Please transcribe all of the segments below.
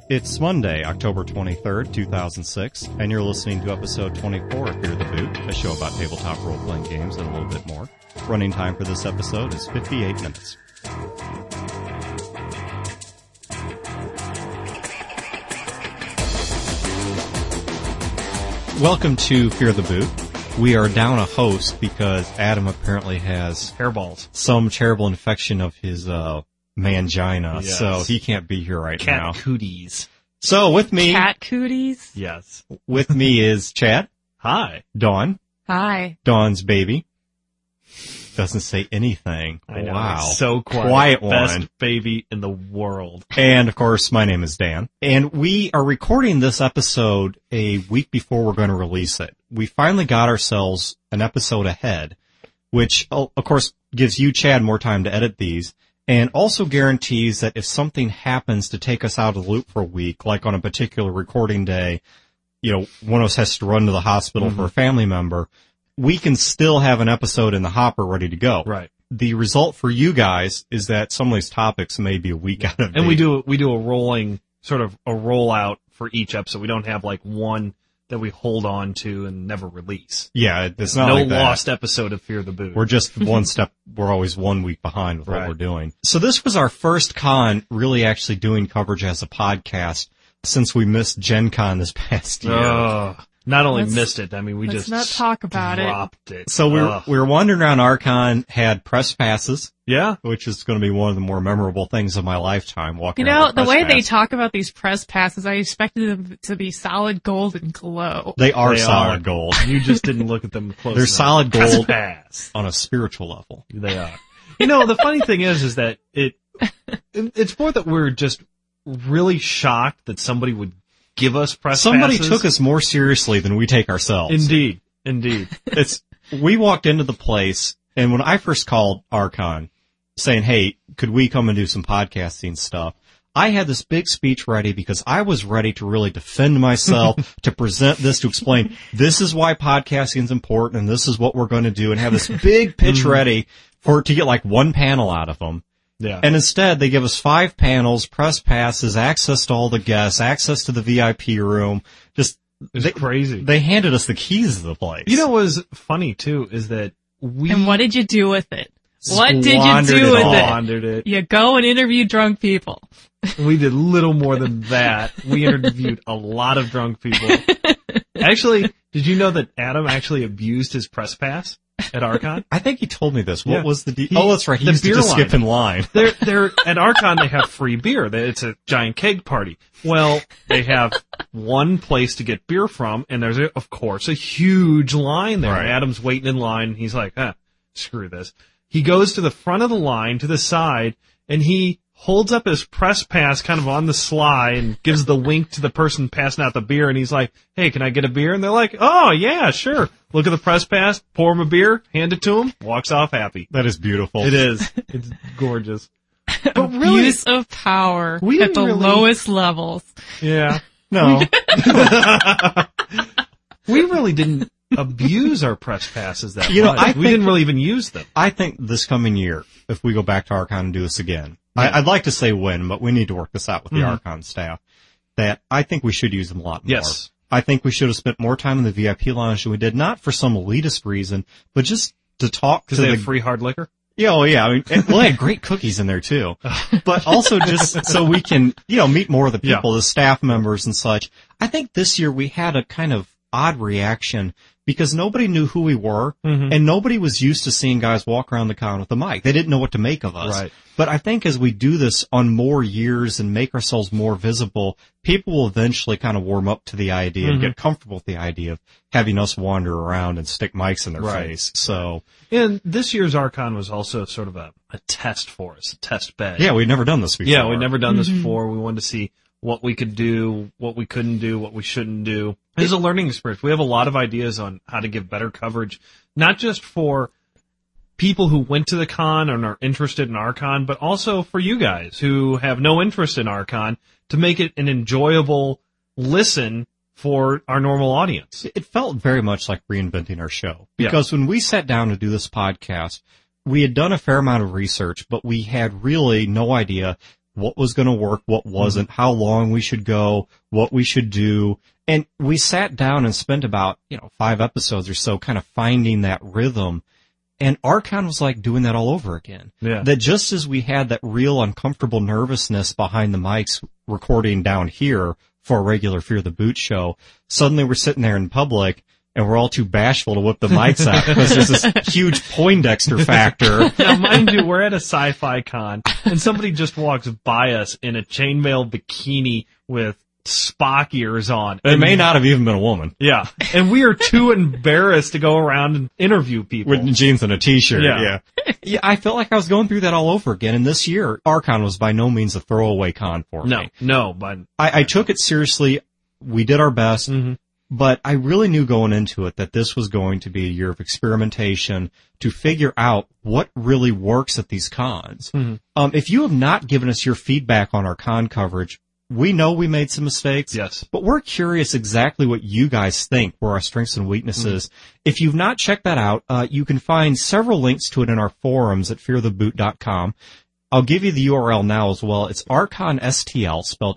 It's Monday, October 23rd, 2006, and you're listening to episode 24 of Fear the Boot, a show about tabletop role-playing games and a little bit more. Running time for this episode is 58 minutes. Welcome to Fear the Boot. We are down a host because Adam apparently has hairballs, some terrible infection of his mangina, yes. So he can't be here right now. Cat cooties. So with me, cat cooties. Yes. With me is Chad. Hi. Dawn. Hi. Dawn's baby. Doesn't say anything. I know. Wow. So quiet. Quiet Best one. baby in the world. And of course, my name is Dan. And we are recording this episode a week before we're going to release it. We finally got ourselves an episode ahead, which of course gives you, Chad, more time to edit these. And also guarantees that if something happens to take us out of the loop for a week, like on a particular recording day, you know, one of us has to run to the hospital for a family member, we can still have an episode in the hopper ready to go. Right. The result for you guys is that some of these topics may be a week out of date. And we do a rolling, sort of a rollout for each episode. We don't have like one that we hold on to and never release. Yeah, it's not no like that. lost episode of Fear the Boot. We're just one step, we're always 1 week behind with what Right. we're doing. So this was our first con really actually doing coverage as a podcast since we missed Gen Con this past year. Not only Let's- missed it, I mean, we let's just not talk about it. dropped it. So we were wandering around Archon, had press passes, Yeah. which is going to be one of the more memorable things of my lifetime, walking You around know, with the press way they pass. talk about these press passes, I expected them to be solid gold and glow. They are They solid are. gold You just didn't look at them close They're enough. solid gold. Pass. on a spiritual level. They are. You know, the funny thing is that it's more that we're just really shocked that somebody would give us press Somebody passes. took us more seriously than we take ourselves. Indeed. We walked into the place, and when I first called Archon saying, hey, could we come and do some podcasting stuff, I had this big speech ready because I was ready to really defend myself, to present this, to explain this is why podcasting is important and this is what we're going to do, and have this big pitch ready to get like one panel out of them. Yeah. And instead, they give us 5 panels, press passes, access to all the guests, access to the VIP room. Just It's crazy. They handed us the keys to the place. You know what was funny, too, is that we And what did you do with it? What did you Squandered do it with all. it? squandered it. You go and interview drunk people. We did little more than that. We interviewed a lot of drunk people. Actually, did you know that Adam actually abused his press pass at Archon? I think he told me this. What Yeah. was the deal? He- Oh, that's right. He the used to beer just line. skip in line. They're at Archon. They have free beer. It's a giant keg party. Well, they have one place to get beer from, and there's of course a huge line there. Right. Adam's waiting in line. And he's like, screw this. He goes to the front of the line, to the side, and he holds up his press pass kind of on the sly and gives the wink to the person passing out the beer. And he's like, hey, can I get a beer? And they're like, oh yeah, sure. Look at the press pass, pour him a beer, hand it to him, walks off happy. That is beautiful. It is. It's gorgeous. But really, Abuse of power We at didn't the really- lowest levels. yeah, No. we really didn't abuse our press passes that You know, much. I We think- didn't really even use them. I think this coming year, if we go back to Archon and do this again, I'd like to say when, but we need to work this out with the Archon staff, that I think we should use them a lot more. Yes. I think we should have spent more time in the VIP lounge than we did, not for some elitist reason, but just to talk to Because they the have free hard liquor. Yeah, oh yeah. I mean, well, they had great cookies in there too, but also just so we can, meet more of the people, the staff members and such. I think this year we had a kind of odd reaction because nobody knew who we were and nobody was used to seeing guys walk around the con with a mic. They didn't know what to make of us. Right. But I think as we do this on more years and make ourselves more visible, people will eventually kind of warm up to the idea and get comfortable with the idea of having us wander around and stick mics in their face. So, And this year's Archon was also sort of a test for us, a test bed. yeah, we'd never done this before. Yeah, we'd never done this before. We wanted to see what we could do, what we couldn't do, what we shouldn't do. It was a learning experience. We have a lot of ideas on how to give better coverage, not just for people who went to the con and are interested in Archon, but also for you guys who have no interest in Archon to make it an enjoyable listen for our normal audience. It felt very much like reinventing our show. Because when we sat down to do this podcast, we had done a fair amount of research, but we had really no idea what was going to work, what wasn't, how long we should go, what we should do. And we sat down and spent about, 5 episodes or so kind of finding that rhythm. And Archon was like doing that all over again. Yeah. That just as we had that real uncomfortable nervousness behind the mics recording down here for a regular Fear the Boot show, suddenly we're sitting there in public and we're all too bashful to whip the mics out because there's this huge Poindexter factor. Now, mind you, we're at a sci-fi con and somebody just walks by us in a chainmail bikini with Spock ears on. It may not have even been a woman. Yeah. And we are too embarrassed to go around and interview people. With jeans and a t-shirt, Yeah. Yeah, I felt like I was going through that all over again. And this year, Archon was by no means a throwaway con for me. No, but I took it seriously. We did our best. Mm-hmm. But I really knew going into it that this was going to be a year of experimentation to figure out what really works at these cons. Mm-hmm. If you have not given us your feedback on our con coverage, we know we made some mistakes. Yes. But we're curious exactly what you guys think were our strengths and weaknesses. Mm-hmm. If you've not checked that out, you can find several links to it in our forums at feartheboot.com. I'll give you the URL now as well. It's Archon STL, spelled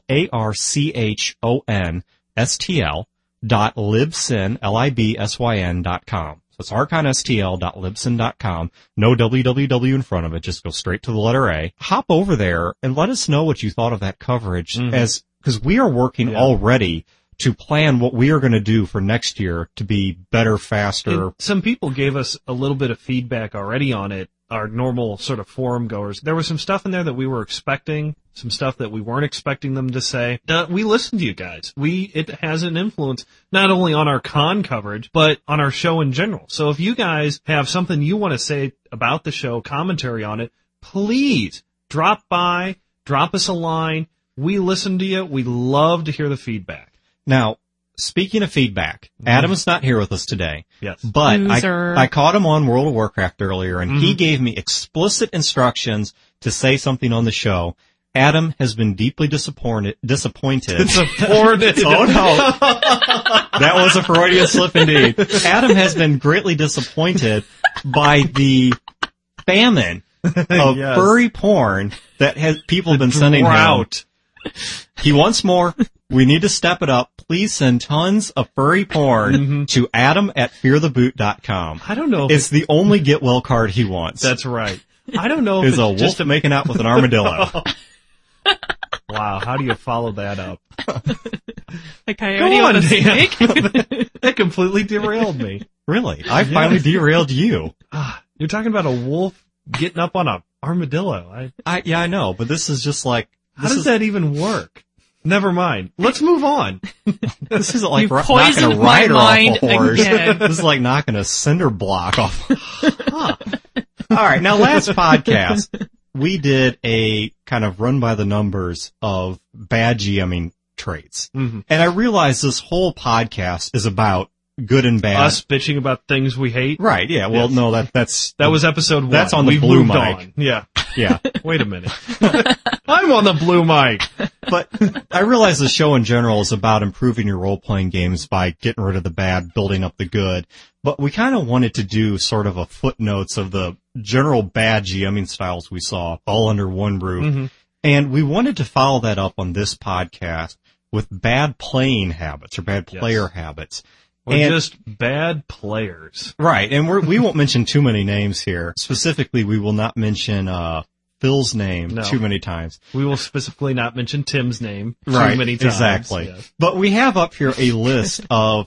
ARCHON STL .libsyn, LIBSYN.com. So it's archonstl.libsyn.com. No www in front of it. Just go straight to the letter A. Hop over there and let us know what you thought of that coverage because we are working already to plan what we are going to do for next year to be better, faster. And some people gave us a little bit of feedback already on it. Our normal sort of forum goers. There was some stuff in there that we were expecting, some stuff that we weren't expecting them to say. We listened to you guys. It has an influence not only on our con coverage, but on our show in general. So if you guys have something you want to say about the show, commentary on it, please drop by, drop us a line. We listen to you. We love to hear the feedback. Now, speaking of feedback, Adam is not here with us today. Yes. But I caught him on World of Warcraft earlier, and he gave me explicit instructions to say something on the show. Adam has been deeply disappointed. Disappointed. Oh no. That was a Freudian slip indeed. Adam has been greatly disappointed by the famine of furry porn that people have been sending him. He wants more. We need to step it up. Please send tons of furry porn to adam@feartheboot.com. I don't know. It's the only get well card he wants. That's right. I don't know if it's a wolf making out with an armadillo. Wow, how do you follow that up? A coyote on a snake? That completely derailed me. Really? I finally derailed you. You're talking about a wolf getting up on an armadillo. I know, but this is just like... How does that even work? Never mind. Let's move on. This isn't like knocking poisoned a rider my off mind a horse. again. This is like knocking a cinder block off. All right, now last podcast, we did a kind of run by the numbers of bad GMing traits. And I realized this whole podcast is about good and bad. Us bitching about things we hate? Right, yeah. Well, no, that was episode 1. That's on the blue mic. Yeah. Yeah. Wait a minute. I'm on the blue mic. But I realize the show in general is about improving your role-playing games by getting rid of the bad, building up the good. But we kind of wanted to do sort of a footnotes of the general bad GMing styles we saw all under one roof. And we wanted to follow that up on this podcast with bad playing habits or bad player habits. Or just bad players. Right. And we won't mention too many names here. Specifically, we will not mention Phil's name too many times. We will specifically not mention Tim's name too many times. Exactly. Yes. But we have up here a list of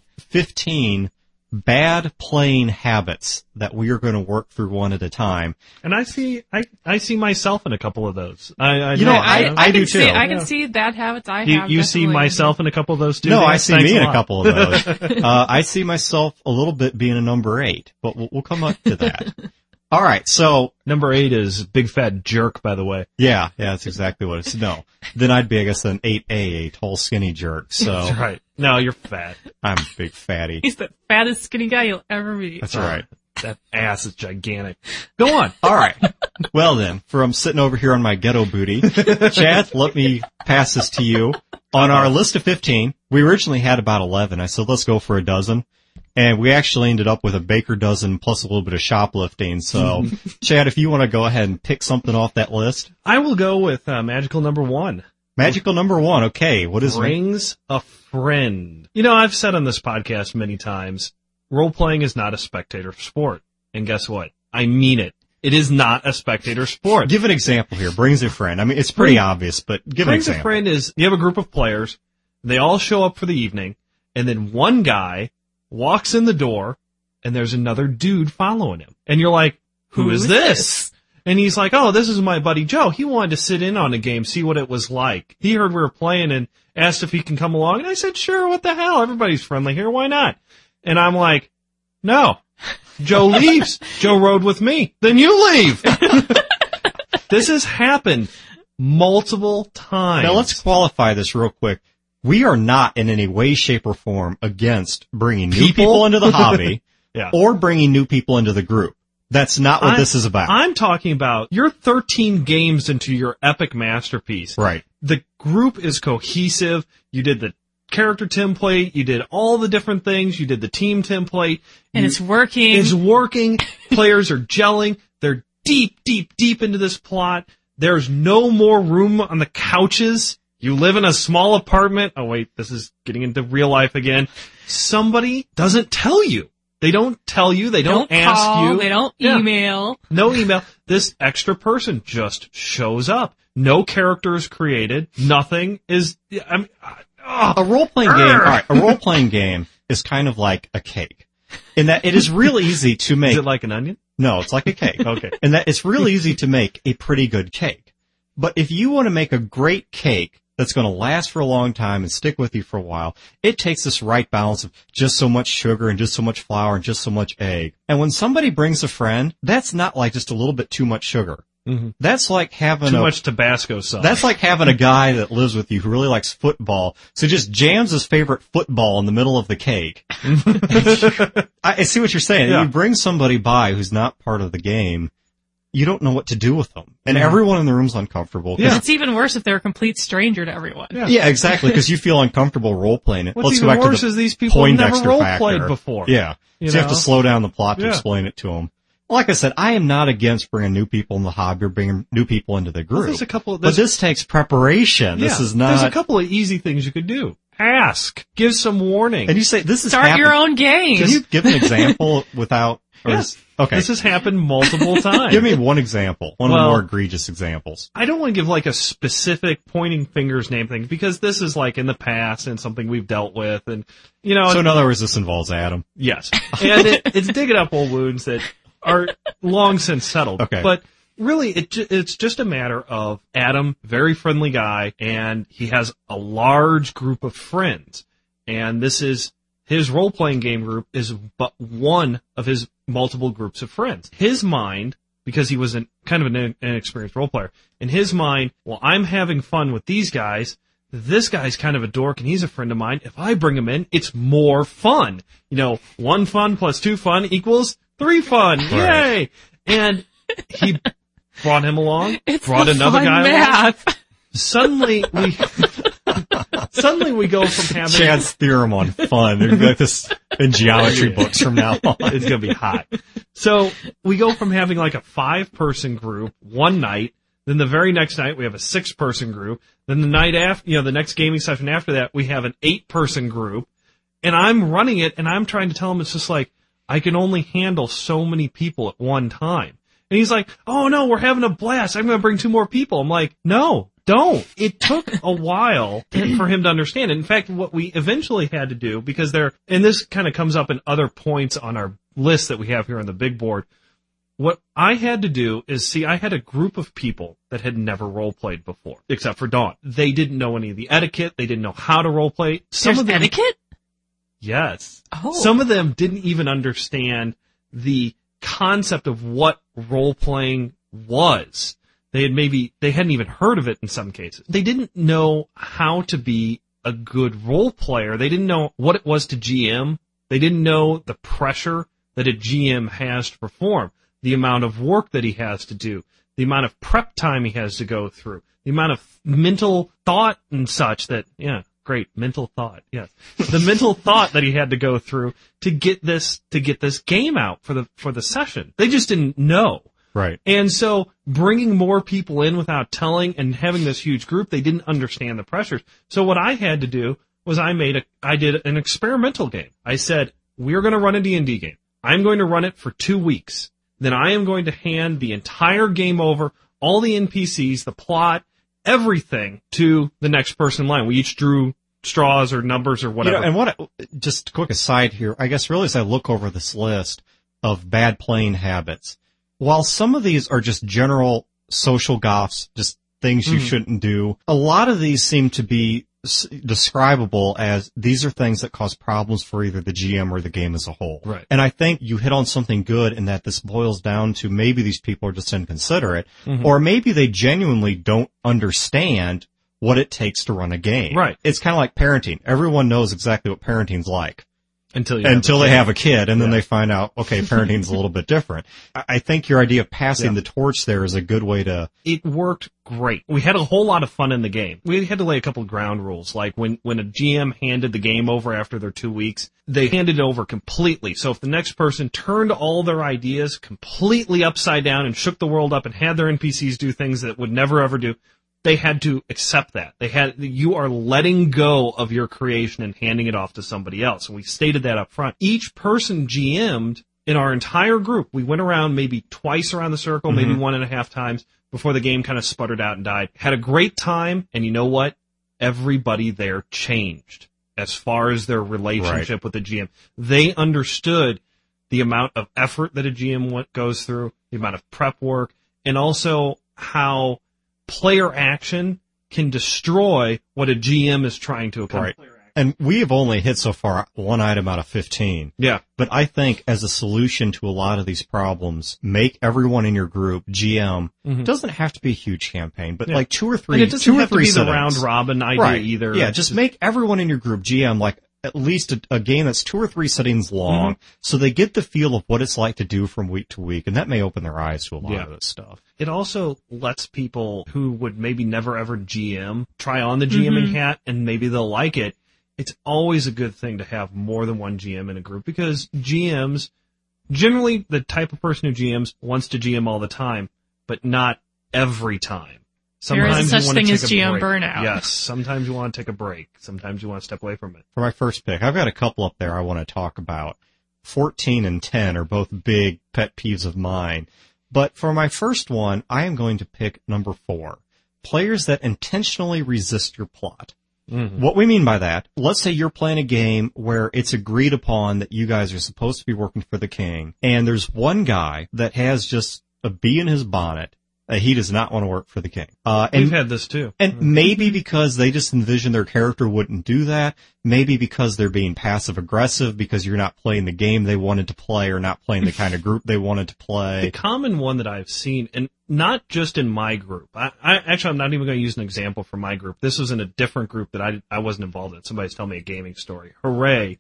15 bad playing habits that we are going to work through one at a time. And I see myself in a couple of those. I do too. I can see bad habits I have. You see myself in a couple of those too? No, I see me in a couple of those. I see myself a little bit being a number 8, but we'll come up to that. All right, so number 8 is big fat jerk, by the way. Yeah, that's exactly what it's. No, then I'd be, I guess, an 8A, a tall, skinny jerk. So that's right. No, you're fat. I'm a big fatty. He's the fattest skinny guy you'll ever meet. That's right. That ass is gigantic. Go on. All right. Well then, from sitting over here on my ghetto booty, Chad, let me pass this to you. On our list of 15, we originally had about 11. I said, let's go for a dozen. And we actually ended up with a baker dozen plus a little bit of shoplifting. So, Chad, if you want to go ahead and pick something off that list. I will go with magical number 1. Magical number 1. Okay, what is it? Brings a friend. You know, I've said on this podcast many times, role-playing is not a spectator sport. And guess what? I mean it. It is not a spectator sport. Give an example here. Brings a friend. I mean, it's pretty obvious, but give an Brings example. a friend is, you have a group of players, they all show up for the evening, and then one guy walks in the door, and there's another dude following him. And you're like, who is this? And he's like, oh, this is my buddy Joe. He wanted to sit in on a game, see what it was like. He heard we were playing and asked if he can come along. And I said, sure, what the hell? Everybody's friendly here. Why not? And I'm like, no. Joe leaves. Joe rode with me. Then you leave. This has happened multiple times. Now let's qualify this real quick. We are not in any way, shape, or form against bringing new people into the hobby Yeah. or bringing new people into the group. That's not what this is about. I'm talking about you're 13 games into your epic masterpiece. Right. The group is cohesive. You did the character template. You did all the different things. You did the team template. And it's working. It's working. Players are gelling. They're deep, deep, deep into this plot. There's no more room on the couches. You live in a small apartment. Oh, wait, this is getting into real life again. Somebody doesn't tell you. They don't tell you. They don't ask call, you. They don't email. No email. This extra person just shows up. No character is created. Nothing is. A role-playing game, all right, a role-playing game is kind of like a cake. In that it is real easy to make. Is it like an onion? No, it's like a cake. Okay. And that it's real easy to make a pretty good cake. But if you want to make a great cake that's going to last for a long time and stick with you for a while, it takes this right balance of just so much sugar and just so much flour and just so much egg. And when somebody brings a friend, that's not like just a little bit too much sugar. Mm-hmm. That's like having Too much Tabasco sauce. That's like having a guy that lives with you who really likes football, so just jams his favorite football in the middle of the cake. I see what you're saying. Yeah. You bring somebody by who's not part of the game, you don't know what to do with them. And everyone in the room's uncomfortable. Yeah. It's even worse if they're a complete stranger to everyone. Yeah, exactly, because you feel uncomfortable role-playing it. What's Let's even go back worse to the is these people have never Poindexter role-played factor. before. Yeah. You So you have to know? slow down the plot to Yeah. explain it to them. Like I said, I am not against bringing new people in the hobby or bringing new people into the group. Well, there's a couple. But this takes preparation. This is not... There's a couple of easy things you could do. Ask. Give some warning. And you say, this is Start your own game. Can you give an example without... or Yes. Okay. This has happened multiple times. Give me one example. One of the more egregious examples. I don't want to give like a specific pointing fingers name thing because this is like in the past and something we've dealt with and, you know. So in other words, this involves Adam. Yes. And it's digging up old wounds that are long since settled. Okay. But really, it's just a matter of Adam, very friendly guy, and he has a large group of friends. And this is, his role-playing game group is but one of his multiple groups of friends. His mind, because he was kind of an inexperienced role player, in his mind, well, I'm having fun with these guys. This guy's kind of a dork and he's a friend of mine. If I bring him in, it's more fun. You know, 1 fun plus 2 fun equals 3 fun. Right. Yay! And he brought him along, It's brought the another fun guy along. math. Suddenly we go from having Chad's theorem on fun. There's like this in geometry books from now on. it's gonna be hot. So we go from having like a 5-person group one night, then the very next night we have a 6-person group, then the night after, you know, the next gaming session after that we have an 8-person group, and I'm running it and I'm trying to tell him it's just like I can only handle so many people at one time. And he's like, "Oh no, we're having a blast. I'm gonna bring 2 more people." I'm like, "No. Don't." It took a while for him to understand. In fact, what we eventually had to do, because and this kind of comes up in other points on our list that we have here on the big board, what I had to do is I had a group of people that had never role-played before, except for Dawn. They didn't know any of the etiquette. They didn't know how to role-play. There's etiquette? Yes. Oh. Some of them didn't even understand the concept of what role-playing was. They hadn't even heard of it in some cases. They didn't know how to be a good role player. They didn't know what it was to GM. They didn't know the pressure that a GM has to perform, the amount of work that he has to do, the amount of prep time he has to go through, the amount of mental thought and such that, great. Mental thought. Yes. The mental thought that he had to go through to get this game out for the session. They just didn't know. Right. And so bringing more people in without telling and having this huge group, they didn't understand the pressures. So what I had to do was I did an experimental game. I said, we're going to run a D&D game. I'm going to run it for 2 weeks. Then I am going to hand the entire game over, all the NPCs, the plot, everything to the next person in line. We each drew straws or numbers or whatever. Just a quick aside here, I guess really as I look over this list of bad playing habits, while some of these are just general social gaffes, just things you shouldn't do, a lot of these seem to be describable as these are things that cause problems for either the GM or the game as a whole. Right. And I think you hit on something good in that this boils down to maybe these people are just inconsiderate, or maybe they genuinely don't understand what it takes to run a game. Right. It's kind of like parenting. Everyone knows exactly what parenting's like. Until they have a kid, and then they find out, okay, parenting's a little bit different. I think your idea of passing the torch there is a good way to... It worked great. We had a whole lot of fun in the game. We had to lay a couple of ground rules, like when a GM handed the game over after their 2 weeks, they handed it over completely. So if the next person turned all their ideas completely upside down and shook the world up and had their NPCs do things that would never ever do, they had to accept that. You are letting go of your creation and handing it off to somebody else. And we stated that up front. Each person GM'd in our entire group. We went around maybe twice around the circle, maybe 1.5 times before the game kind of sputtered out and died. Had a great time. And you know what? Everybody there changed as far as their relationship with the GM. They understood the amount of effort that a GM goes through, the amount of prep work, and also how player action can destroy what a GM is trying to accomplish. Right. And we have only hit so far one item out of 15. Yeah. But I think as a solution to a lot of these problems, make everyone in your group GM. Doesn't have to be a huge campaign, but like 2 or 3. And it doesn't have to be sit-ins. the round robin idea either. Yeah, just make everyone in your group GM, like at least a game that's 2 or 3 sittings long, so they get the feel of what it's like to do from week to week, and that may open their eyes to a lot of this stuff. It also lets people who would maybe never ever GM try on the GMing hat, and maybe they'll like it. It's always a good thing to have more than one GM in a group, because GMs, generally the type of person who GMs wants to GM all the time, but not every time. Sometimes there is such thing as GM burnout. Yes, sometimes you want to take a break. Sometimes you want to step away from it. For my first pick, I've got a couple up there I want to talk about. 14 and 10 are both big pet peeves of mine. But for my first one, I am going to pick number 4. Players that intentionally resist your plot. What we mean by that, let's say you're playing a game where it's agreed upon that you guys are supposed to be working for the king, and there's one guy that has just a bee in his bonnet. He does not want to work for the king. And we've had this too. And maybe because they just envision their character wouldn't do that. Maybe because they're being passive aggressive because you're not playing the game they wanted to play or not playing the kind of group they wanted to play. The common one that I've seen, and not just in my group. I'm not even going to use an example for my group. This was in a different group that I wasn't involved in. Somebody's telling me a gaming story. Hooray.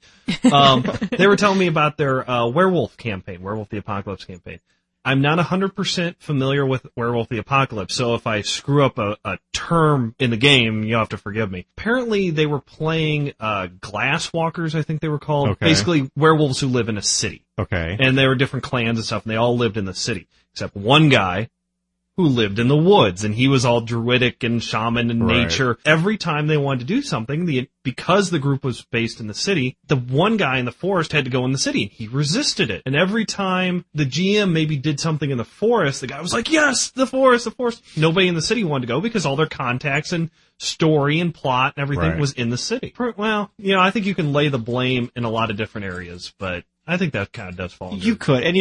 They were telling me about their Werewolf campaign, Werewolf the Apocalypse campaign. I'm not 100% familiar with Werewolf the Apocalypse, so if I screw up a term in the game, you'll have to forgive me. Apparently, they were playing Glasswalkers, I think they were called. Okay. Basically, werewolves who live in a city. Okay. And they were different clans and stuff, and they all lived in the city, except one guy who lived in the woods, and he was all druidic and shaman and nature. Every time they wanted to do something, because the group was based in the city, the one guy in the forest had to go in the city, and he resisted it. And every time the GM maybe did something in the forest, the guy was like, yes, the forest. Nobody in the city wanted to go because all their contacts and story and plot and everything was in the city. Well, I think you can lay the blame in a lot of different areas, but I think that kind of does fall under. You could, and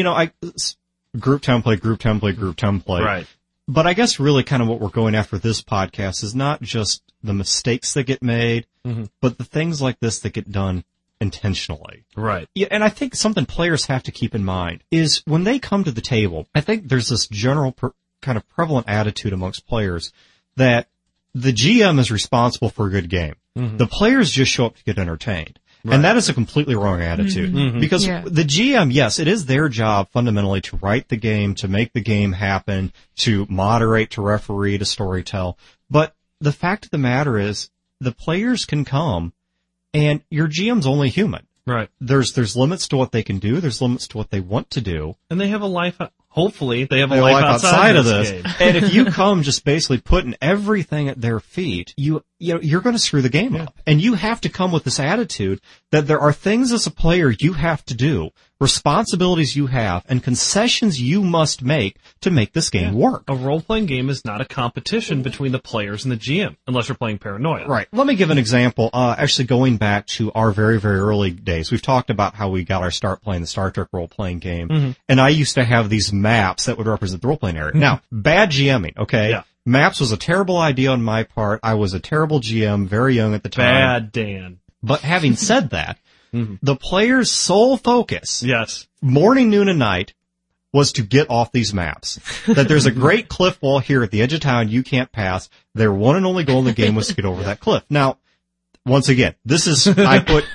group template. Right. But I guess really kind of what we're going after this podcast is not just the mistakes that get made, but the things like this that get done intentionally. Right. Yeah, and I think something players have to keep in mind is when they come to the table, I think there's this general kind of prevalent attitude amongst players that the GM is responsible for a good game. The players just show up to get entertained. Right. And that is a completely wrong attitude. Because the GM, yes, it is their job fundamentally to write the game, to make the game happen, to moderate, to referee, to storytell. But the fact of the matter is, the players can come, and your GM's only human. Right. There's limits to what they can do. There's limits to what they want to do. And they have a life, hopefully, they have a life outside of this game. And if you come just basically putting everything at their feet, you're going to screw the game up. And you have to come with this attitude that there are things as a player you have to do, responsibilities you have, and concessions you must make to make this game work. A role-playing game is not a competition between the players and the GM, unless you're playing Paranoia. Right. Let me give an example. Actually, going back to our very, very early days, we've talked about how we got our start playing the Star Trek role-playing game. And I used to have these maps that would represent the role-playing area. Now, bad GMing, okay? Yeah. Maps was a terrible idea on my part. I was a terrible GM, very young at the time. Bad Dan. But having said that, the player's sole focus, Yes. morning, noon, and night, was to get off these maps. That there's a great cliff wall here at the edge of town you can't pass. Their one and only goal in the game was to get over that cliff. Now, once again, I put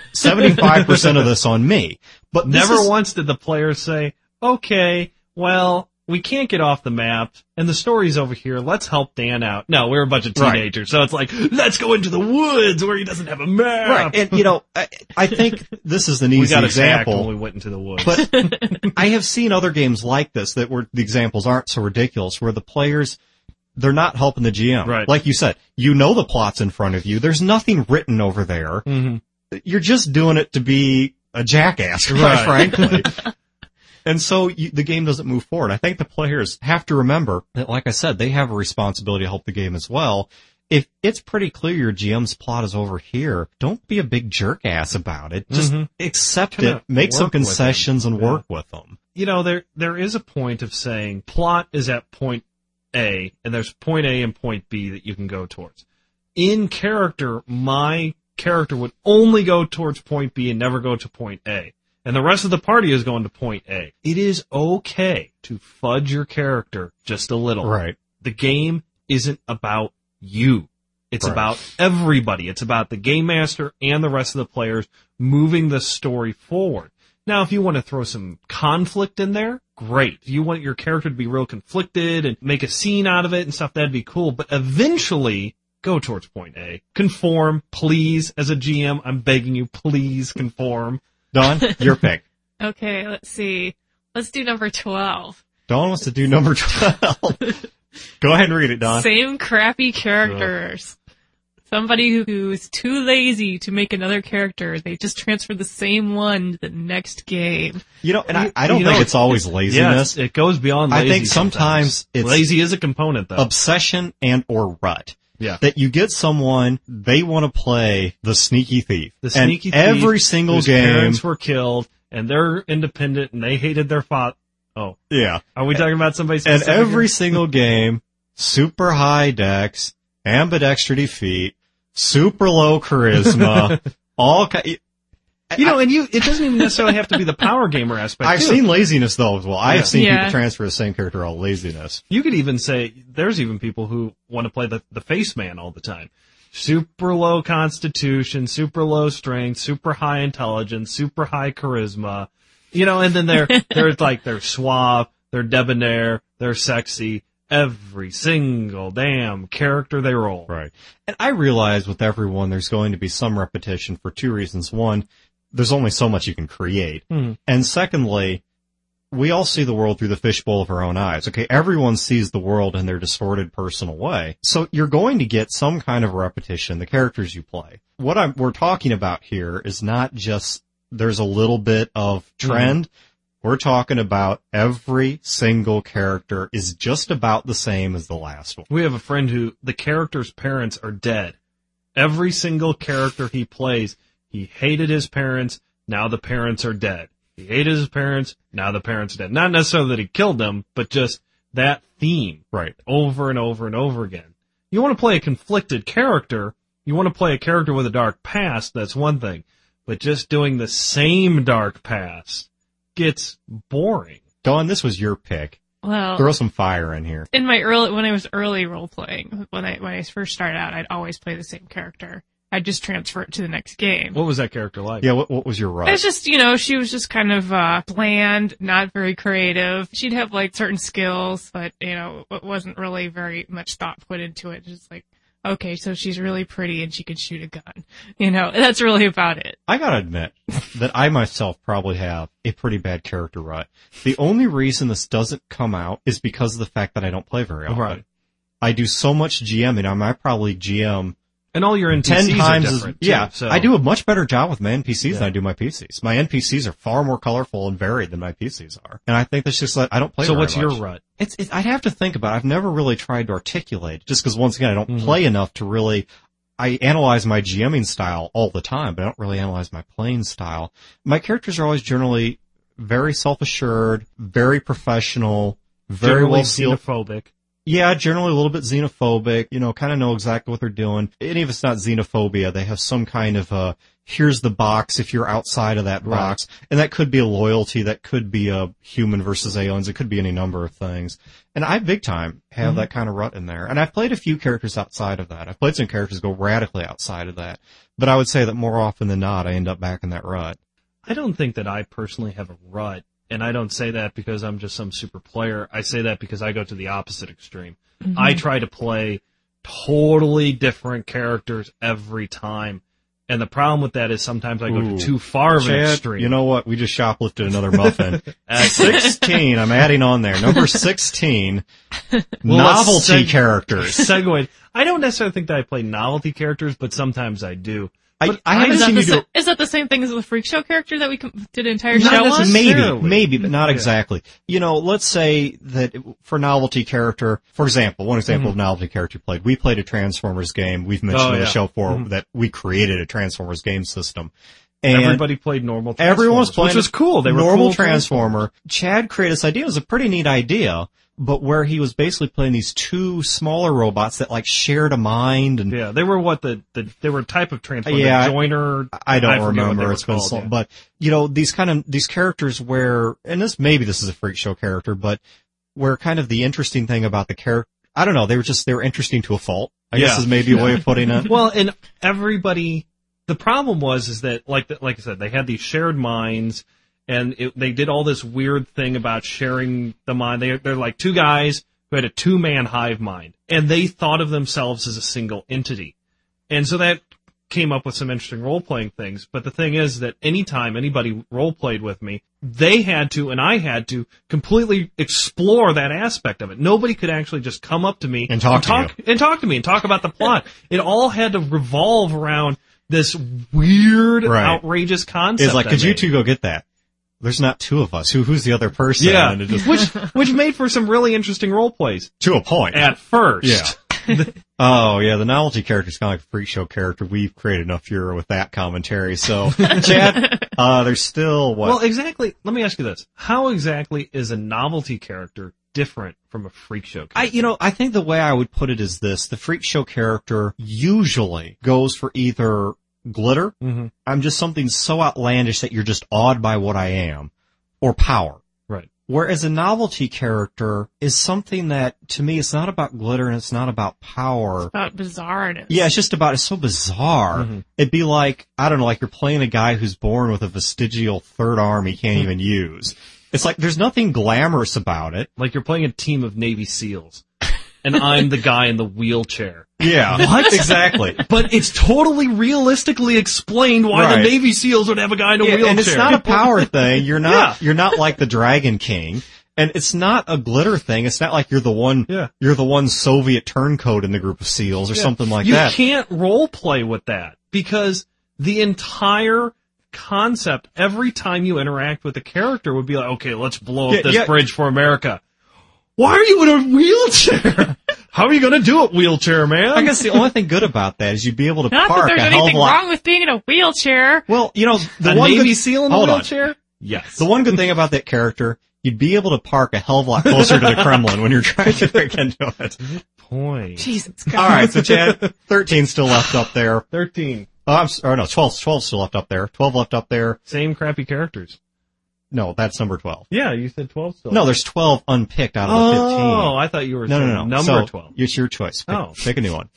75% of this on me. But Never once did the players say, okay, well, we can't get off the map, and the story's over here, let's help Dan out. No, we're a bunch of teenagers, so it's like, let's go into the woods where he doesn't have a map. Right, and I think this is an easy we got example. attacked when we went into the woods. But I have seen other games like this where the examples aren't so ridiculous, where the players, they're not helping the GM. Right. Like you said, the plot's in front of you. There's nothing written over there. You're just doing it to be a jackass, quite frankly. And so the game doesn't move forward. I think the players have to remember that, like I said, they have a responsibility to help the game as well. If it's pretty clear your GM's plot is over here, don't be a big jerk ass about it. Just accept it, make some concessions, and work with them. There is a point of saying plot is at point A, and there's point A and point B that you can go towards. In character, my character would only go towards point B and never go to point A. And the rest of the party is going to point A. It is okay to fudge your character just a little. Right. The game isn't about you. It's about everybody. It's about the game master and the rest of the players moving the story forward. Now, if you want to throw some conflict in there, great. If you want your character to be real conflicted and make a scene out of it and stuff, that'd be cool. But eventually, go towards point A. Conform, please, as a GM. I'm begging you, please conform. Dawn, your pick. Okay, let's see. Let's do number 12. Dawn wants to do number 12. Go ahead and read it, Dawn. Same crappy characters. Somebody who's too lazy to make another character. They just transfer the same one to the next game. And I don't think it's always laziness. Yes, it goes beyond lazy. I think sometimes it's lazy is a component, though. Obsession and or rut. Yeah. That you get someone, they want to play the sneaky thief. The sneaky thief. Every single whose game. Parents were killed, and they're independent, and they hated their father. Oh. Yeah. Are we talking about somebody And specific every here? single game, super high dex, ambidextrity feat, super low charisma, it doesn't even necessarily have to be the power gamer aspect. I've seen laziness though as well. I have seen Yeah. people transfer the same character all laziness. You could even say there's even people who want to play the face man all the time. Super low constitution, super low strength, super high intelligence, super high charisma. And then they're suave, they're debonair, they're sexy. Every single damn character they roll. Right. And I realize with everyone there's going to be some repetition for two reasons. One, there's only so much you can create. And secondly, we all see the world through the fishbowl of our own eyes. Okay, everyone sees the world in their distorted personal way. So you're going to get some kind of repetition in the characters you play. What we're talking about here is not just there's a little bit of trend. We're talking about every single character is just about the same as the last one. We have a friend who the character's parents are dead. Every single character he plays, he hated his parents, now the parents are dead. He hated his parents, now the parents are dead. Not necessarily that he killed them, but just that theme. Right. Over and over and over again. You want to play a conflicted character, you want to play a character with a dark past, that's one thing. But just doing the same dark past gets boring. Dawn, this was your pick. Well, Throw some fire in here. in my when I was early role playing, when I first started out, I'd always play the same character. I'd just transfer it to the next game. What was that character like? Yeah, what was your It rut? was just, she was just kind of bland, not very creative. She'd have like certain skills, but it wasn't really very much thought put into it. Just like okay, so she's really pretty and she can shoot a gun. You know, that's really about it. I gotta admit that I myself probably have a pretty bad character rut. The only reason this doesn't come out is because of the fact that I don't play very often. Right. I do so much GMing. I mean, I probably GM And all your 10 NPCs times are as, different. yeah, too, so. I do a much better job with my NPCs than I do my PCs. My NPCs are far more colorful and varied than my PCs are. And I think that's just like, I don't play So very what's your much. rut? I'd have to think about it. I've never really tried to articulate, just because once again, I don't play enough to really, I analyze my GMing style all the time, but I don't really analyze my playing style. My characters are always generally very self-assured, very professional, very Generally well sealed. xenophobic. Yeah, generally a little bit xenophobic, you know, kind of know exactly what they're doing. Any of it's not xenophobia. They have some kind of here's the box if you're outside of that box. And that could be a loyalty, that could be a human versus aliens, it could be any number of things. And I big time have that kind of rut in there. And I've played a few characters outside of that. I've played some characters go radically outside of that. But I would say that more often than not, I end up back in that rut. I don't think that I personally have a rut. And I don't say that because I'm just some super player. I say that because I go to the opposite extreme. I try to play totally different characters every time. And the problem with that is sometimes I go to too far of an Chad, extreme. you know what? We just shoplifted another muffin. At 16, I'm adding on there. Number 16, novelty characters. Segue. I don't necessarily think that I play novelty characters, but sometimes I do. I haven't Is that, seen you do is that the same thing as the Freak Show character that we did an entire Not show on? necessarily. Maybe, but not Yeah. exactly. You know, let's say that for novelty character, for example, one example of novelty character played, we played a Transformers game. We've mentioned on the show before that we created a Transformers game system. And Everybody played normal Transformers, everyone was playing which was cool. They were normal cool Transformer. Chad created this idea. It was a pretty neat idea, but where he was basically playing these two smaller robots that like shared a mind and Yeah, they were what they were a type of Transformer. Yeah, the Joiner. I don't forget what they remember. were It's been called, so, yeah. but you know, these characters where, and maybe this is a Freak Show character, but where kind of the interesting thing about the character, I don't know, they were interesting to a fault, I guess Yeah. is maybe a way of putting it. Well, and everybody, the problem is that, like I said, they had these shared minds, and they did all this weird thing about sharing the mind. They're like two guys who had a two-man hive mind, and they thought of themselves as a single entity. And so that came up with some interesting role-playing things. But the thing is that anytime anybody role-played with me, they had to, and I had to, completely explore that aspect of it. Nobody could actually just come up to me And talk to and talk about the plot. It all had to revolve around this weird, Right. outrageous concept. It's like, I could you made. two go get that? There's not two of us. Who's the other person? Yeah, And it just, which made for some really interesting role plays to a point. at first. Yeah. Oh, yeah, the novelty character is kind of like a Freak Show character. We've created enough furor with that commentary. So, Chad, there's still what? Well, exactly. Let me ask you this: how exactly is a novelty character different from a Freak Show character? I think the way I would put it is this. The Freak Show character usually goes for either glitter, I'm just something so outlandish that you're just awed by what I am, or power. Right. Whereas a novelty character is something that, to me, it's not about glitter and it's not about power. About bizarreness. Yeah, it's so bizarre. It'd be like, I don't know, like you're playing a guy who's born with a vestigial third arm he can't even use. It's like, there's nothing glamorous about it. Like you're playing a team of Navy SEALs, and I'm the guy in the wheelchair. Yeah. What? Exactly. But it's totally realistically explained why Right. the Navy SEALs would have a guy in a wheelchair. And it's not a power thing. You're not, Yeah. you're not like the Dragon King. And it's not a glitter thing. It's not like you're the one, you're the one Soviet turncoat in the group of SEALs or something like that. You can't role play with that because the entire concept, every time you interact with a character would be like, okay, let's blow up this bridge for America. Why are you in a wheelchair? How are you going to do it, wheelchair man? I guess the only thing good about that is you'd be able to Not that park there's a hell of a anything lot. wrong with being in a wheelchair. Well, you know, the a one Navy good, SEAL in a hold on. wheelchair? Yes. The one good thing about that character, you'd be able to park a hell of a lot closer to the Kremlin when you're trying to break into it. Point. Jesus All God. right, so Chad, 13 still left up there. 13. Oh, 12 still left up there. 12 left up there. Same crappy characters. No, that's number 12. Yeah, you said 12 still. No, there's 12 unpicked out of the 15. Oh, I thought you were saying No. number So, 12. It's your choice. Pick a new one.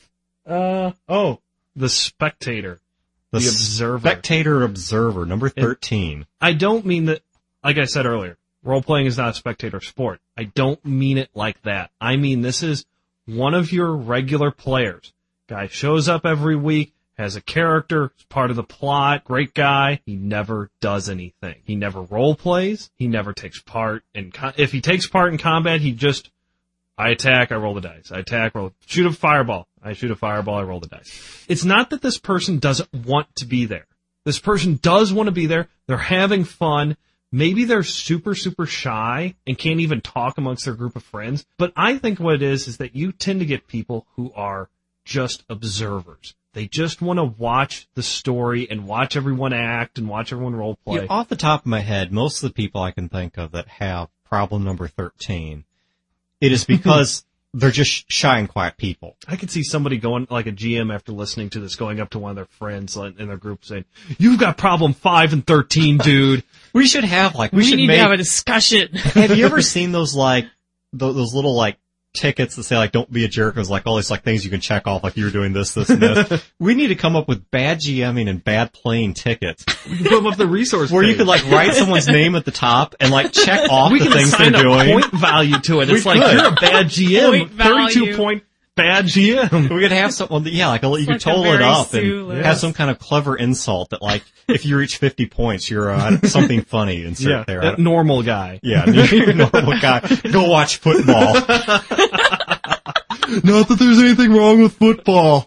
The Spectator. The Observer. Spectator Observer, number 13. I don't mean that, like I said earlier, role-playing is not a spectator sport. I don't mean it like that. I mean this is one of your regular players. Guy shows up every week, has a character, is part of the plot, great guy. He never does anything. He never role plays. He never takes part in, if he takes part in combat, he just, I attack, I roll the dice. I attack, shoot a fireball. I shoot a fireball, I roll the dice. It's not that this person doesn't want to be there. This person does want to be there. They're having fun. Maybe they're super, super shy and can't even talk amongst their group of friends. But I think what it is that you tend to get people who are just observers. They just want to watch the story and watch everyone act and watch everyone role play. Yeah, off the top of my head, most of the people I can think of that have problem number 13, it is because they're just shy and quiet people. I could see somebody going, like a GM after listening to this, going up to one of their friends in their group saying, "You've got problem 5 and 13, dude." We should have we need to have a discussion. Have you ever seen those those little tickets that say "Don't be a jerk"? There's all these things you can check off, like you're doing this, and this. We need to come up with bad GMing and bad playing tickets. We can put up the resource where page. you could write someone's name at the top and check off we the can things they're assign a doing. point value to it. We It's could. you're a bad GM. Point value. 32 point bad GM. We could have someone, you could like total a it Mary up Sue and list. have some kind of clever insult that if you reach 50 points, you're something funny insert there. That normal guy. Yeah, you're a normal guy. Go watch football. Not that there's anything wrong with football.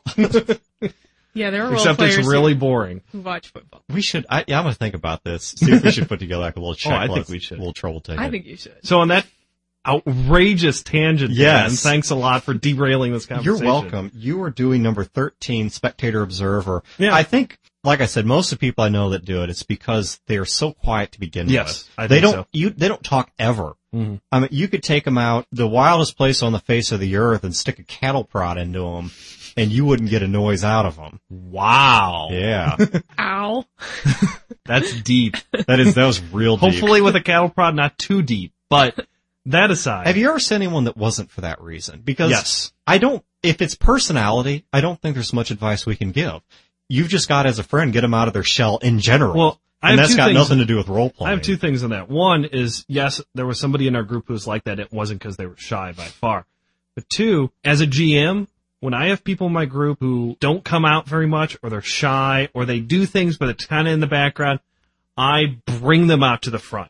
Yeah, there are role Except players it's really boring. who watch football. We should, I'm gonna think about this. See if we should put together a little checklist. I think we should. A little trouble ticket. I think you should. So on that outrageous tangent, Yes. Dan, thanks a lot for derailing this conversation. You're welcome. You are doing number 13, Spectator Observer. Yeah. I think, like I said, most of the people I know that do it's because they are so quiet to begin Yes, with. I they think don't, so. they don't talk ever. Mhm. I mean, you could take them out the wildest place on the face of the earth and stick a cattle prod into them, and you wouldn't get a noise out of them. Wow. Yeah. Ow. That's deep. that was real deep. Hopefully with a cattle prod, not too deep. But that aside. Have you ever seen anyone that wasn't for that reason? Because Yes. if it's personality, I don't think there's much advice we can give. You've just got, as a friend, get them out of their shell in general. Well, and that's got nothing to do with role playing. I have two things on that. One is, yes, there was somebody in our group who was like that. It wasn't because they were shy by far. But two, as a GM, when I have people in my group who don't come out very much, or they're shy, or they do things but it's kind of in the background, I bring them out to the front.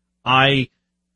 I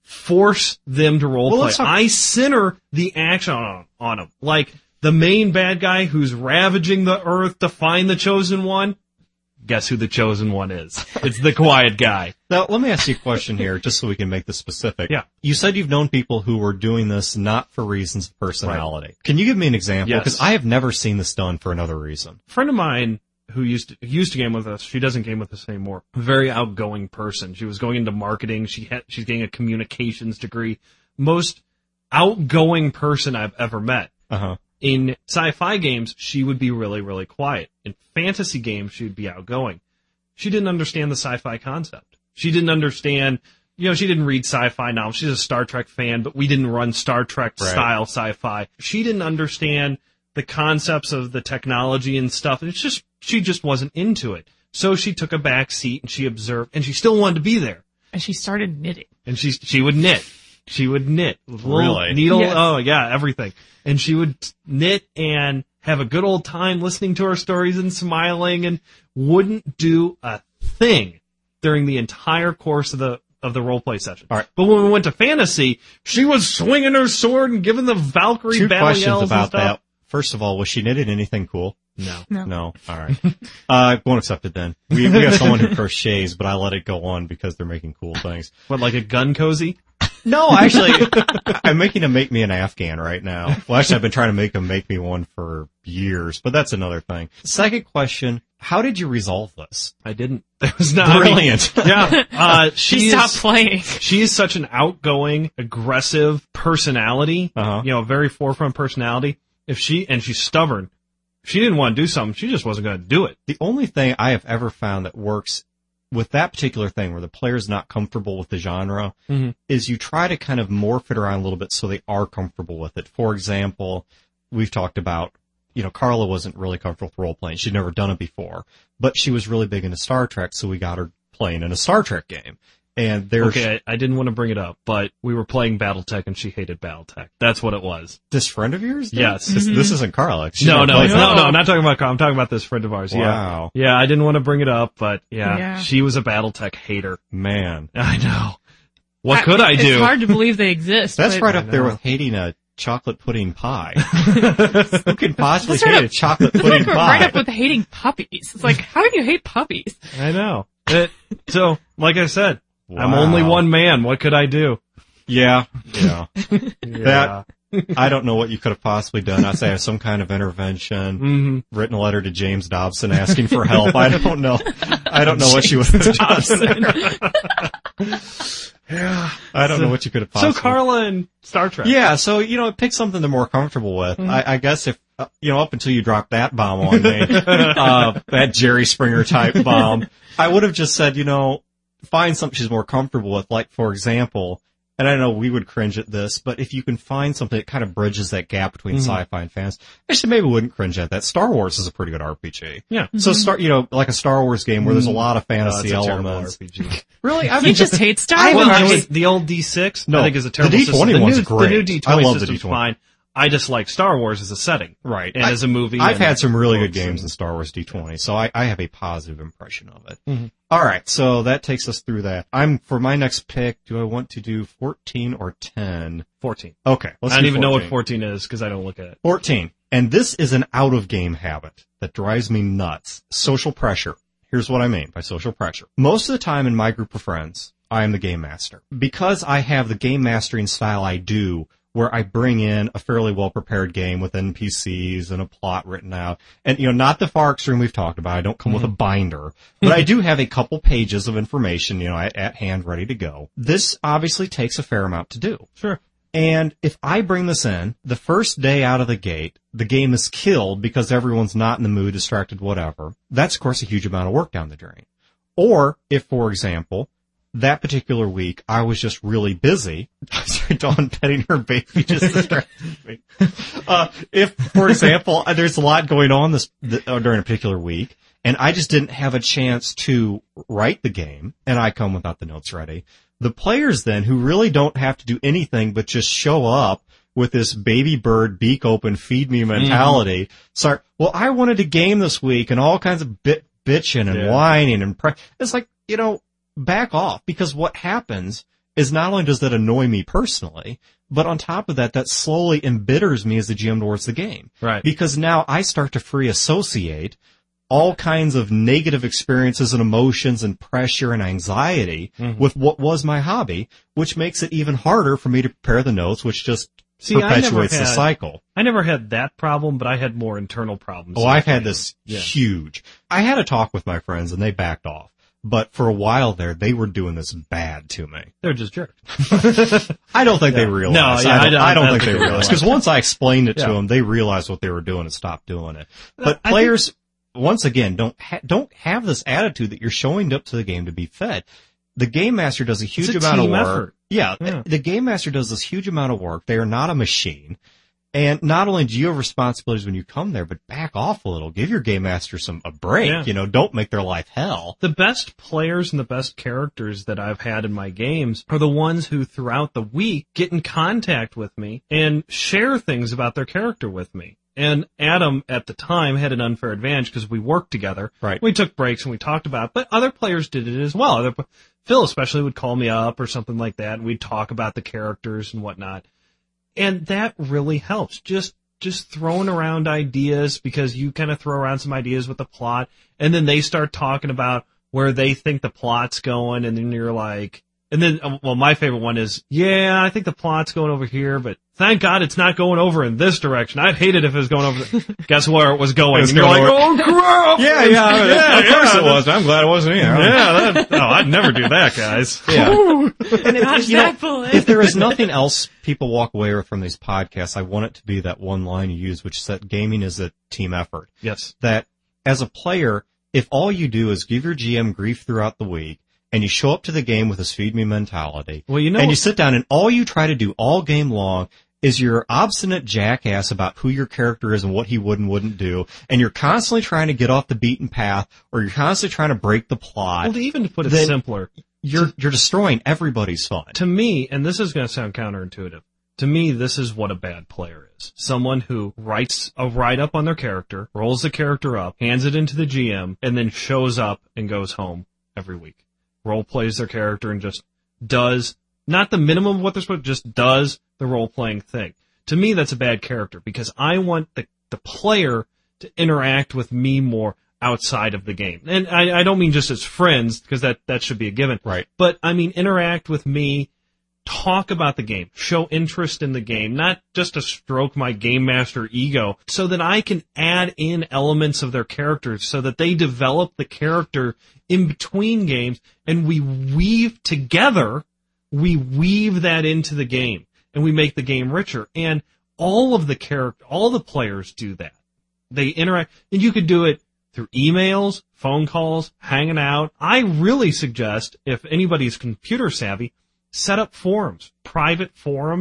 force them to role play. I center the action on them. Like the main bad guy who's ravaging the earth to find the chosen one. Guess who the chosen one is? It's the quiet guy. Now, let me ask you a question here, just so we can make this specific. Yeah. You said you've known people who were doing this not for reasons of personality. Right. Can you give me an example? Yes. Because I have never seen this done for another reason. A friend of mine who used to game with us, she doesn't game with us anymore. A very outgoing person. She was going into marketing. She's getting a communications degree. Most outgoing person I've ever met. Uh-huh. In sci-fi games, she would be really, really quiet. In fantasy games, she would be outgoing. She didn't understand the sci-fi concept. She didn't understand, she didn't read sci-fi novels. She's a Star Trek fan, but we didn't run Star Trek style sci-fi. She didn't understand the concepts of the technology and stuff. And she just wasn't into it. So she took a back seat and she observed, and she still wanted to be there. And she started knitting. And she would knit. She would knit. Really? Needle, Yes. Oh yeah, everything. And she would knit and have a good old time listening to our stories and smiling, and wouldn't do a thing during the entire course of the roleplay session. All right. But when we went to fantasy, she was swinging her sword and giving the Valkyrie Two battle questions yells and about stuff. that. First of all, was she knitted anything cool? No. No. All right. Won't accept it then. We got someone who crochets, but I let it go on because they're making cool things. What, like a gun cozy? No, actually, I'm making him make me an Afghan right now. Well, actually, I've been trying to make him make me one for years, but that's another thing. Second question, how did you resolve this? I didn't. It was not Brilliant. Yeah. She stopped playing. She is such an outgoing, aggressive personality. Uh-huh. Very forefront personality. She's stubborn. If she didn't want to do something, she just wasn't going to do it. The only thing I have ever found that works with that particular thing where the player's not comfortable with the genre is you try to kind of morph it around a little bit so they are comfortable with it. For example, we've talked about, Carla wasn't really comfortable with role-playing. She'd never done it before, but she was really big into Star Trek, so we got her playing in a Star Trek game. And there's I didn't want to bring it up, but we were playing BattleTech and she hated BattleTech. That's what it was. this friend of yours? did? Yes. This isn't Carla. She's No, not no, playing that. I'm not talking about Carl. I'm talking about this friend of ours. Wow. Yeah. Yeah, I didn't want to bring it up, but Yeah. she was a BattleTech hater. Man. I know. What could I do? It's hard to believe they exist. That's but right up there know. with hating a chocolate pudding pie. Who can possibly hate a chocolate pudding We're pie? right up with hating puppies. It's like, how can you hate puppies? I know. So, like I said, I'm Wow. only one man. What could I do? Yeah. Yeah. I don't know what you could have possibly done. I'd say some kind of intervention, Mm-hmm. written a letter to James Dobson asking for help. I don't know. I don't know what you would have done. Yeah. I don't know what you could have possibly So Carla and Star Trek. Yeah, so, pick something they're more comfortable with. I guess if, up until you dropped that bomb on me, that Jerry Springer type bomb, I would have just said, find something she's more comfortable with. Like, for example, and I know we would cringe at this, but if you can find something that kind of bridges that gap between sci-fi and fantasy, actually maybe wouldn't cringe at that. Star Wars is a pretty good RPG. Yeah. So like a Star Wars game where there's a lot of fantasy That's a terrible elements. RPG. Really? You just hate Star I Wars. haven't Well, actually- the old D6, No, I think is a the terrible D20 system. one's The great. new D20 I love the system's D20. fine. I just like Star Wars as a setting. Right. And as a movie. I've and had some really good books games and- in Star Wars D20, so I have a positive impression of it. Mhm. All right, so that takes us through that. For my next pick, do I want to do 14 or 10? 14. Okay, let's I don't do even know what 14. 14 is because I don't look at it. 14. And this is an out-of-game habit that drives me nuts. Social pressure. Here's what I mean by social pressure. Most of the time in my group of friends, I am the game master. Because I have the game mastering style I do, where I bring in a fairly well-prepared game with NPCs and a plot written out. And, not the far extreme we've talked about. I don't come with a binder. But I do have a couple pages of information, at hand ready to go. This obviously takes a fair amount to do. Sure. And if I bring this in, the first day out of the gate, the game is killed because everyone's not in the mood, distracted, whatever. That's, of course, a huge amount of work down the drain. Or if, for example, that particular week, I was just really busy. Sorry, Dawn petting her baby just distracted me. If, for example, there's a lot going on during a particular week, and I just didn't have a chance to write the game, and I come without the notes ready, the players then, who really don't have to do anything but just show up with this baby bird, beak open, feed me mentality, start, well, I wanted a game this week, and all kinds of bitching and whining and it's like, back off, because what happens is not only does that annoy me personally, but on top of that, that slowly embitters me as the GM towards the game. Right. Because now I start to free associate all kinds of negative experiences and emotions and pressure and anxiety with what was my hobby, which makes it even harder for me to prepare the notes, which just perpetuates the cycle. I never had that problem, but I had more internal problems. Oh, I've had this huge. I had a talk with my friends and they backed off. But for a while there, they were doing this bad to me. They're just jerks. I don't think they realized. No, yeah, I don't think they they realized. Because once I explained it to them, they realized what they were doing and stopped doing it. But players, once again, don't have this attitude that you're showing up to the game to be fed. The game master does a huge amount of work. Effort. Yeah, the game master does this huge amount of work. They are not a machine. And not only do you have responsibilities when you come there, but back off a little. Give your game master a break. Yeah. Don't make their life hell. The best players and the best characters that I've had in my games are the ones who throughout the week get in contact with me and share things about their character with me. And Adam at the time had an unfair advantage because we worked together. Right. We took breaks and we talked about it, but other players did it as well. Phil especially would call me up or something like that and we'd talk about the characters and whatnot. And that really helps. Just throwing around ideas because you kind of throw around some ideas with the plot and then they start talking about where they think the plot's going and then you're like, and then, well, my favorite one is, yeah, I think the plot's going over here, but thank God it's not going over in this direction. I'd hate it if it was going over. Guess where it was going? And you're like, oh crap! Yeah, of course it was. I'm glad it wasn't here. Yeah, I'd never do that, guys. Yeah. And if there is is nothing else people walk away with from these podcasts, I want it to be that one line you use, which is that gaming is a team effort. Yes. That as a player, if all you do is give your GM grief throughout the week, and you show up to the game with this feed me mentality, well, and you sit down and all you try to do all game long is your obstinate jackass about who your character is and what he would and wouldn't do, and you're constantly trying to get off the beaten path, or you're constantly trying to break the plot. Well, even to put it then- simpler, you're destroying everybody's fun. To me, and this is going to sound counterintuitive, to me, this is what a bad player is. Someone who writes a write-up on their character, rolls the character up, hands it into the GM, and then shows up and goes home every week. Role plays their character and just does, not the minimum of what they're supposed to, just does the role-playing thing. To me, that's a bad character because I want the player to interact with me more outside of the game. And I don't mean just as friends, because that should be a given. Right. But I mean interact with me, talk about the game, show interest in the game, not just to stroke my game master ego, so that I can add in elements of their characters so that they develop the character in between games, and we weave that into the game, and we make the game richer. And all the players do that. They interact, and you could do it through emails, phone calls, hanging out. I really suggest, if anybody's computer savvy, set up forums, private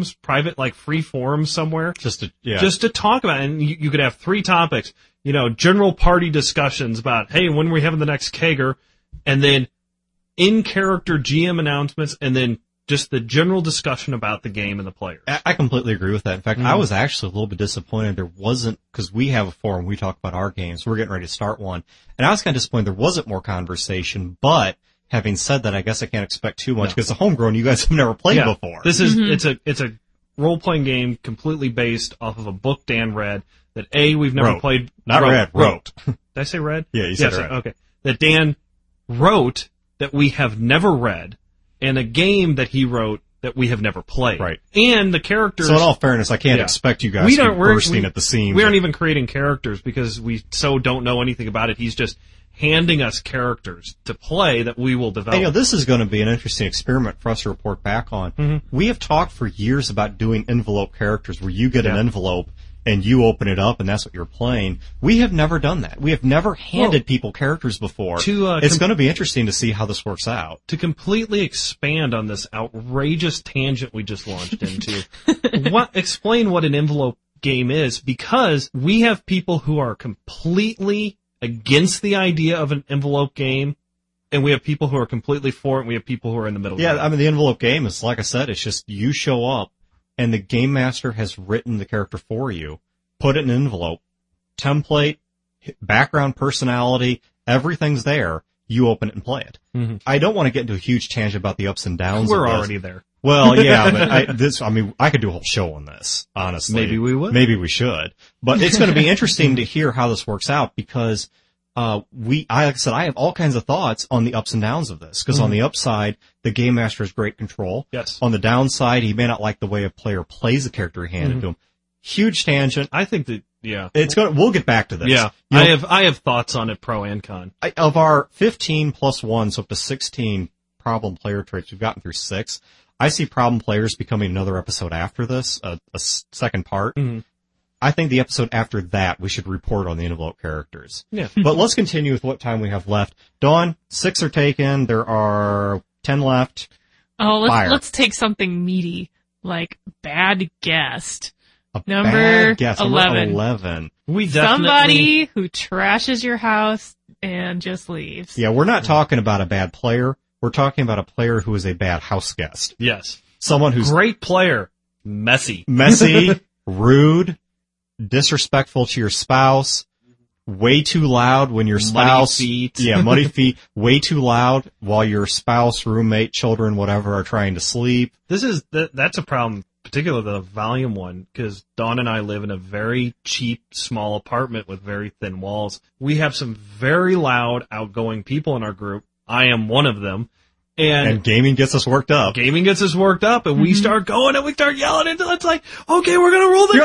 like free forums somewhere. Just to talk about it. And you could have 3 topics, general party discussions about, hey, when are we having the next kegger? And then in-character GM announcements, and then just the general discussion about the game and the players. I completely agree with that. In fact, I was actually a little bit disappointed there wasn't, because we have a forum, we talk about our games, we're getting ready to start one, and I was kind of disappointed there wasn't more conversation, but having said that, I guess I can't expect too much, because the homegrown you guys have never played before. This is, it's a role-playing game completely based off of a book Dan read that we've never played. Not read, wrote. Did I say read? Yeah, you said read. Okay. That Dan wrote that we have never read, and a game that he wrote that we have never played. Right. And the characters... So in all fairness, I can't expect you guys to be bursting at the seams. We aren't even creating characters because we so don't know anything about it. He's just handing us characters to play that we will develop. And, this is going to be an interesting experiment for us to report back on. Mm-hmm. We have talked for years about doing envelope characters where you get an envelope and you open it up and that's what you're playing. We have never done that. We have never handed people characters before. It's going to be interesting to see how this works out. To completely expand on this outrageous tangent we just launched into, explain what an envelope game is, because we have people who are completely against the idea of an envelope game, and we have people who are completely for it, and we have people who are in the middle. Yeah, I mean, the envelope game is, like I said, it's just you show up, and the game master has written the character for you, put it in an envelope, template, background, personality, everything's there. You open it and play it. Mm-hmm. I don't want to get into a huge tangent about the ups and downs. We're already there. Well, yeah, but I could do a whole show on this, honestly. Maybe we would. Maybe we should. But it's going to be interesting to hear how this works out, because like I said, I have all kinds of thoughts on the ups and downs of this, because on the upside, the game master has great control. Yes. On the downside, he may not like the way a player plays the character he handed to him. Huge tangent. I think that, we'll get back to this. Yeah. I have thoughts on it, pro and con. Of our 15 plus 1, so up to 16 problem player traits, we've gotten through 6. I see problem players becoming another episode after this, a second part. Mm-hmm. I think the episode after that, we should report on the envelope characters. Yeah. But let's continue with what time we have left. Dawn, 6 are taken. There are 10 left. Oh, let's take something meaty, like bad guest. Number bad guess. 11. 11. Somebody who trashes your house and just leaves. Yeah, we're not talking about a bad player. We're talking about a player who is a bad house guest. Yes. Someone who's... Great player. Messy, rude, disrespectful to your spouse, way too loud when your spouse... Muddy feet. Yeah, muddy feet. Way too loud while your spouse, roommate, children, whatever, are trying to sleep. That's a problem, particularly the volume one, because Dawn and I live in a very cheap, small apartment with very thin walls. We have some very loud, outgoing people in our group. I am one of them. And gaming gets us worked up. And we start going and we start yelling until it's like, okay, we're gonna roll the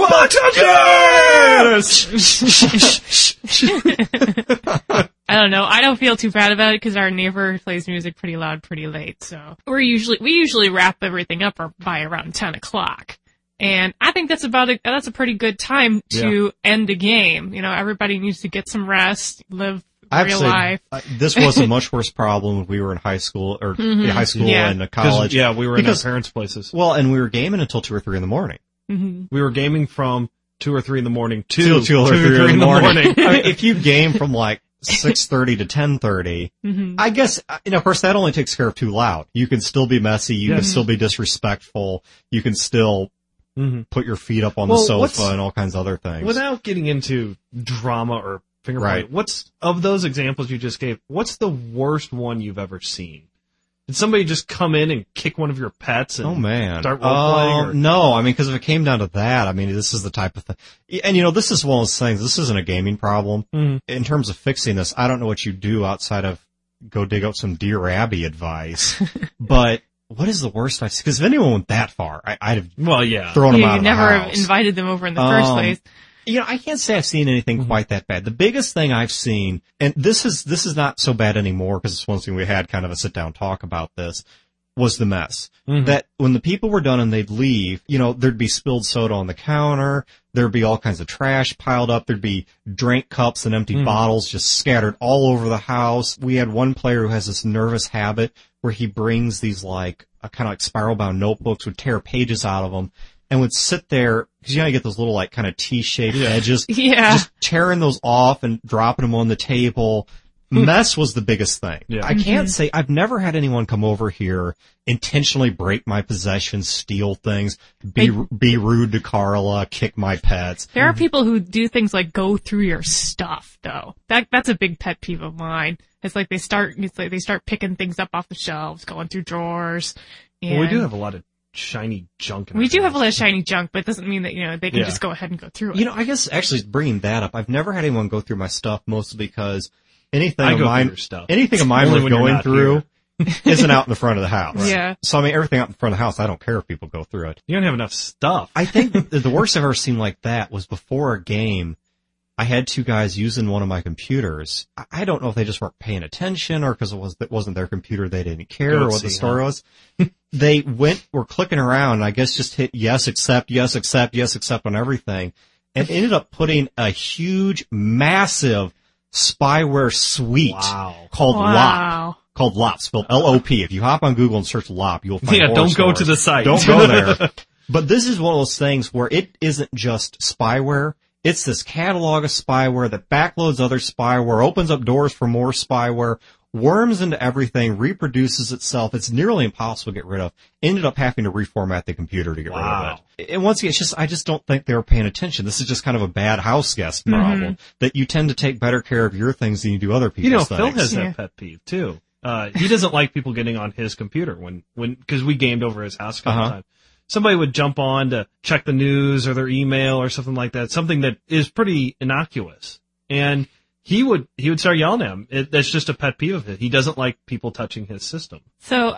dice. I don't know. I don't feel too bad about it because our neighbor plays music pretty loud, pretty late. So we usually wrap everything up by around 10 o'clock. And I think that's a pretty good time to end a game. Everybody needs to get some rest, live real life. This was a much worse problem when we were in high school and college. Yeah, we were in our parents' places. Well, and we were gaming until 2 or 3 in the morning. Mm-hmm. We were gaming from 2 or 3 in the morning to 2 or 3 in the morning. I mean, if you game from like 6:30 to 10:30. Mm-hmm. I guess, of course, that only takes care of too loud. You can still be messy. You can still be disrespectful. You can still put your feet up on the sofa and all kinds of other things. Without getting into drama or finger Right. pointing, what's, of those examples you just gave, what's the worst one you've ever seen? Did somebody just come in and kick one of your pets and Oh man. start role-playing? Or? No, I mean, because if it came down to that, this is the type of thing. And this is one of those things, this isn't a gaming problem. In terms of fixing this, I don't know what you do outside of go dig out some Dear Abby advice. But what is the worst I've seen? Because if anyone went that far, I'd have thrown them out You of never the house. invited them over in the first place. I can't say I've seen anything quite that bad. The biggest thing I've seen, and this is not so bad anymore because it's one thing we had kind of a sit down talk about this, was the mess. That when the people were done and they'd leave, there'd be spilled soda on the counter, there'd be all kinds of trash piled up, there'd be drink cups and empty bottles just scattered all over the house. We had one player who has this nervous habit where he brings these kind of like spiral bound notebooks, would tear pages out of them, and would sit there, because you get those little kind of T-shaped edges. Yeah. Just tearing those off and dropping them on the table. Mess was the biggest thing. Yeah. I can't say, I've never had anyone come over here, intentionally break my possessions, steal things, be rude to Carla, kick my pets. There are people who do things like go through your stuff, though. That's a big pet peeve of mine. It's like they start picking things up off the shelves, going through drawers. Well, we do have a lot of shiny junk in We our do house. have a lot of shiny junk, but it doesn't mean that, they can just go ahead and go through it. I guess actually bringing that up, I've never had anyone go through my stuff, mostly because anything I of go mine, through your stuff. anything of mine Only worth when you're going not through isn't out in the front of the house. Yeah. So everything out in front of the house, I don't care if people go through it. You don't have enough stuff. I think the worst I've ever seen like that was before a game. I had two guys using one of my computers. I don't know if they just weren't paying attention or because it wasn't their computer, they didn't care or what the story was. They were clicking around and I guess just hit yes, accept on everything and ended up putting a huge, massive spyware suite called LOP. Called LOP, spelled L-O-P. If you hop on Google and search LOP, you'll find horror don't go stories. to the site. Don't go there. But this is one of those things where it isn't just spyware. It's this catalog of spyware that backloads other spyware, opens up doors for more spyware, worms into everything, reproduces itself. It's nearly impossible to get rid of. Ended up having to reformat the computer to get rid of it. And once again, I just don't think they were paying attention. This is just kind of a bad house guest problem. That you tend to take better care of your things than you do other people's things. Phil has that pet peeve too. He doesn't like people getting on his computer because we gamed over his house a couple times. Somebody would jump on to check the news or their email or something like that, something that is pretty innocuous. And he would start yelling at him. That's just a pet peeve of his. He doesn't like people touching his system. So,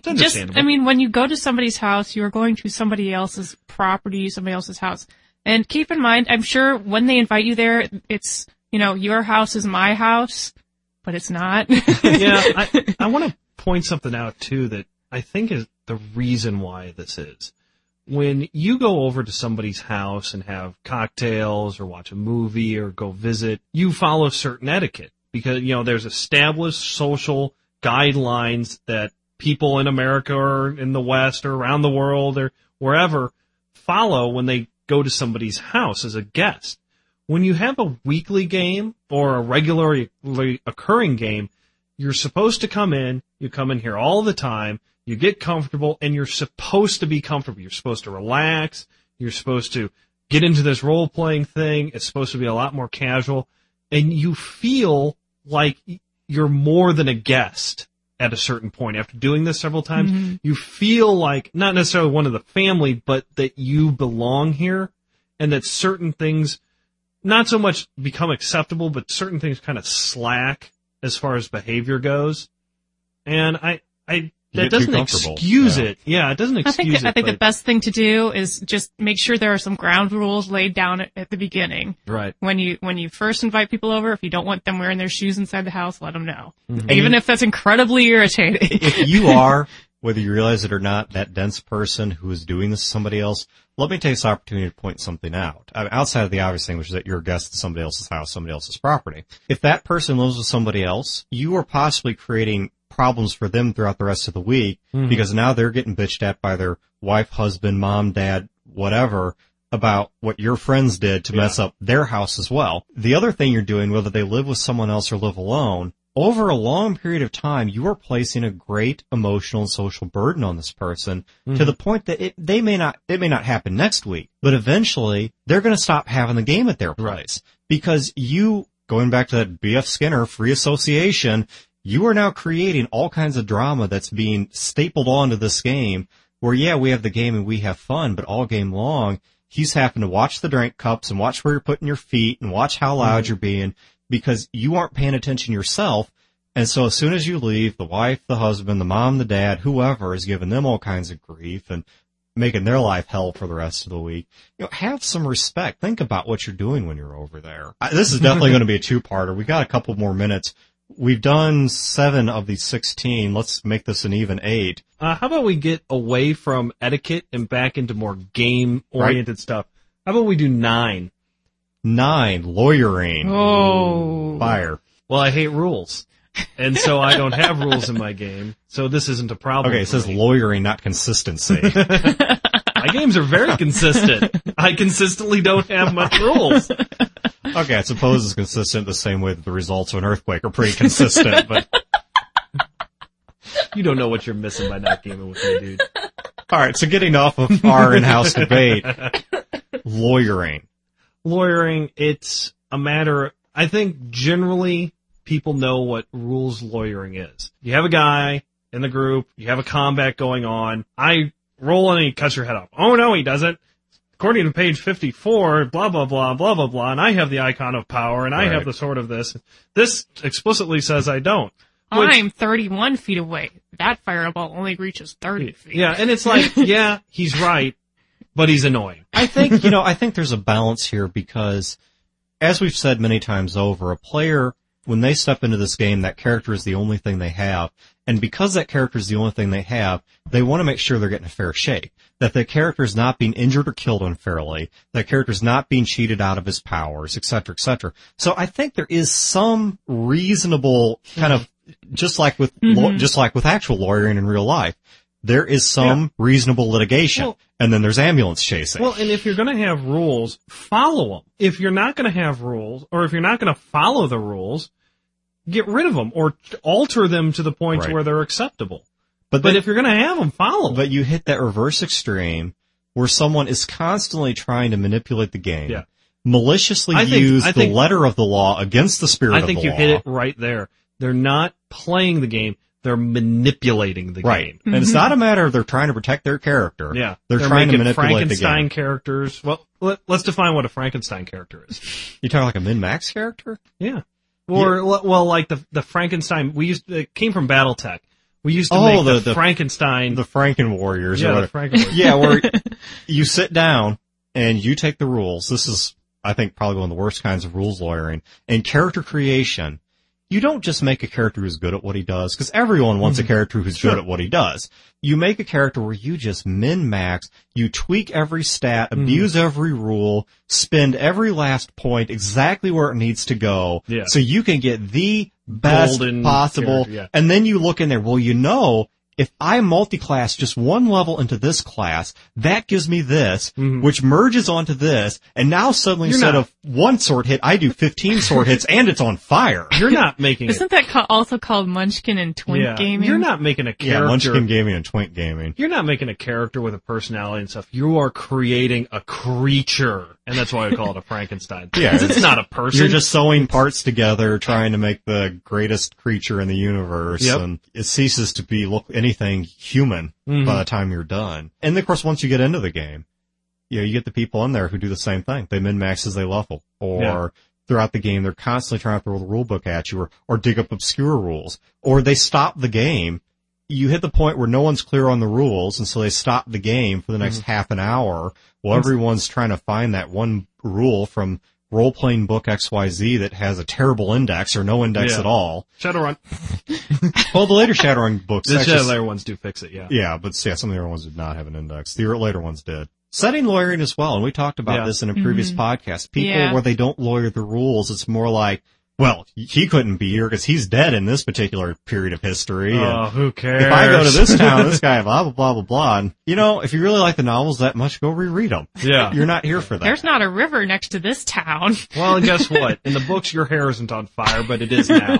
when you go to somebody's house, you're going to somebody else's property, somebody else's house. And keep in mind, I'm sure when they invite you there, it's, your house is my house, but it's not. Yeah, I want to point something out too that I think is the reason why this is. When you go over to somebody's house and have cocktails or watch a movie or go visit, you follow certain etiquette because, there's established social guidelines that people in America or in the West or around the world or wherever follow when they go to somebody's house as a guest. When you have a weekly game or a regularly occurring game, you're supposed to come in, you come in here all the time, you get comfortable, and you're supposed to be comfortable. You're supposed to relax. You're supposed to get into this role-playing thing. It's supposed to be a lot more casual. And you feel like you're more than a guest at a certain point. After doing this several times, you feel like, not necessarily one of the family, but that you belong here, and that certain things not so much become acceptable, but certain things kind of slack as far as behavior goes. And that doesn't excuse it. Yeah, it doesn't excuse it. I think the best thing to do is just make sure there are some ground rules laid down at the beginning. Right. When you first invite people over, if you don't want them wearing their shoes inside the house, let them know. Even if that's incredibly irritating. If you are, whether you realize it or not, that dense person who is doing this to somebody else, let me take this opportunity to point something out. Outside of the obvious thing, which is that you're a guest at somebody else's house, somebody else's property. If that person lives with somebody else, you are possibly creating problems for them throughout the rest of the week because now they're getting bitched at by their wife, husband, mom, dad, whatever, about what your friends did to mess up their house as well. The other thing you're doing, whether they live with someone else or live alone, over a long period of time, you are placing a great emotional and social burden on this person to the point that it may not happen next week, but eventually they're going to stop having the game at their place because you, going back to that B.F. Skinner free association, you are now creating all kinds of drama that's being stapled onto this game where, yeah, we have the game and we have fun, but all game long, he's having to watch the drink cups and watch where you're putting your feet and watch how loud you're being, because you aren't paying attention yourself. And so as soon as you leave, the wife, the husband, the mom, the dad, whoever is giving them all kinds of grief and making their life hell for the rest of the week. Have some respect. Think about what you're doing when you're over there. This is definitely going to be a two-parter. We got a couple more minutes. We've done 7 of these 16. Let's make this an even 8. How about we get away from etiquette and back into more game-oriented stuff? How about we do 9? 9, lawyering. Oh. Fire. Well, I hate rules. And so I don't have rules in my game, so this isn't a problem. Okay, it says lawyering, not consistency. My games are very consistent. I consistently don't have much rules. Okay, I suppose it's consistent the same way that the results of an earthquake are pretty consistent, but... You don't know what you're missing by not gaming with me, dude. Alright, so getting off of our in-house debate, lawyering. Lawyering, it's a matter, I think generally people know what rules lawyering is. You have a guy in the group, you have a combat going on, I roll and he cuts your head off. Oh no, he doesn't. According to page 54, blah, blah, blah, blah, blah, blah, and I have the icon of power, and I have the sword of this. This explicitly says I don't. I'm 31 feet away. That fireball only reaches 30 feet. Yeah, and it's like, yeah, he's right, but he's annoying. I think there's a balance here because, as we've said many times over, a player, when they step into this game, that character is the only thing they have. And because that character is the only thing they have, they want to make sure they're getting a fair shake. That the character is not being injured or killed unfairly. That character is not being cheated out of his powers, et cetera, et cetera. So I think there is some reasonable kind of, just like with actual lawyering in real life, there is some reasonable litigation. Well, and then there's ambulance chasing. Well, and if you're going to have rules, follow them. If you're not going to have rules, or if you're not going to follow the rules, get rid of them or alter them to the point where they're acceptable. But if you're going to have them, follow them. But you hit that reverse extreme where someone is constantly trying to manipulate the game, maliciously use the letter of the law against the spirit of the law. I think you hit it right there. They're not playing the game. They're manipulating the game. And it's not a matter of they're trying to protect their character. Yeah. They're trying to manipulate Frankenstein the game. characters. Well, let's define what a Frankenstein character is. You talking like a min-max character? Yeah. Or, like the Frankenstein, it came from BattleTech. We used to make the Frankenstein. The Franken Warriors. Yeah, the Franken Warriors. Yeah, where you sit down and you take the rules. This is, I think, probably one of the worst kinds of rules lawyering. And character creation, you don't just make a character who's good at what he does, because everyone wants a character who's good at what he does. You make a character where you just min-max, you tweak every stat, abuse every rule, spend every last point exactly where it needs to go, so you can get the best golden possible. And then you look in there, well, if I multi-class just one level into this class, that gives me this, which merges onto this, and now suddenly instead of one sword hit, I do 15 sword hits, and it's on fire. You're not making Isn't that also called Munchkin and Twink gaming? You're not making a character. Yeah, Munchkin gaming and Twink gaming. You're not making a character with a personality and stuff. You are creating a creature. And that's why I call it a Frankenstein. It's not a person. You're just sewing parts together, trying to make the greatest creature in the universe, and it ceases to be anything human by the time you're done. And of course, once you get into the game, you get the people in there who do the same thing. They min-max as they level, or throughout the game, they're constantly trying to throw the rule book at you, or dig up obscure rules, or they stop the game. You hit the point where no one's clear on the rules, and so they stop the game for the next half an hour while everyone's trying to find that one rule from role-playing book XYZ that has a terrible index or no index at all. Shadowrun. Well, the later Shadowrun books. The later ones do fix it, Yeah, but some of the other ones did not have an index. The later ones did. Setting lawyering as well, and we talked about this in a previous podcast. People where they don't lawyer the rules, it's more like, well, he couldn't be here because he's dead in this particular period of history. Oh, who cares? If I go to this town, this guy, blah, blah, blah, blah, blah. And, if you really like the novels that much, go reread them. Yeah. You're not here for that. There's not a river next to this town. Well, and guess what? In the books, your hair isn't on fire, but it is now.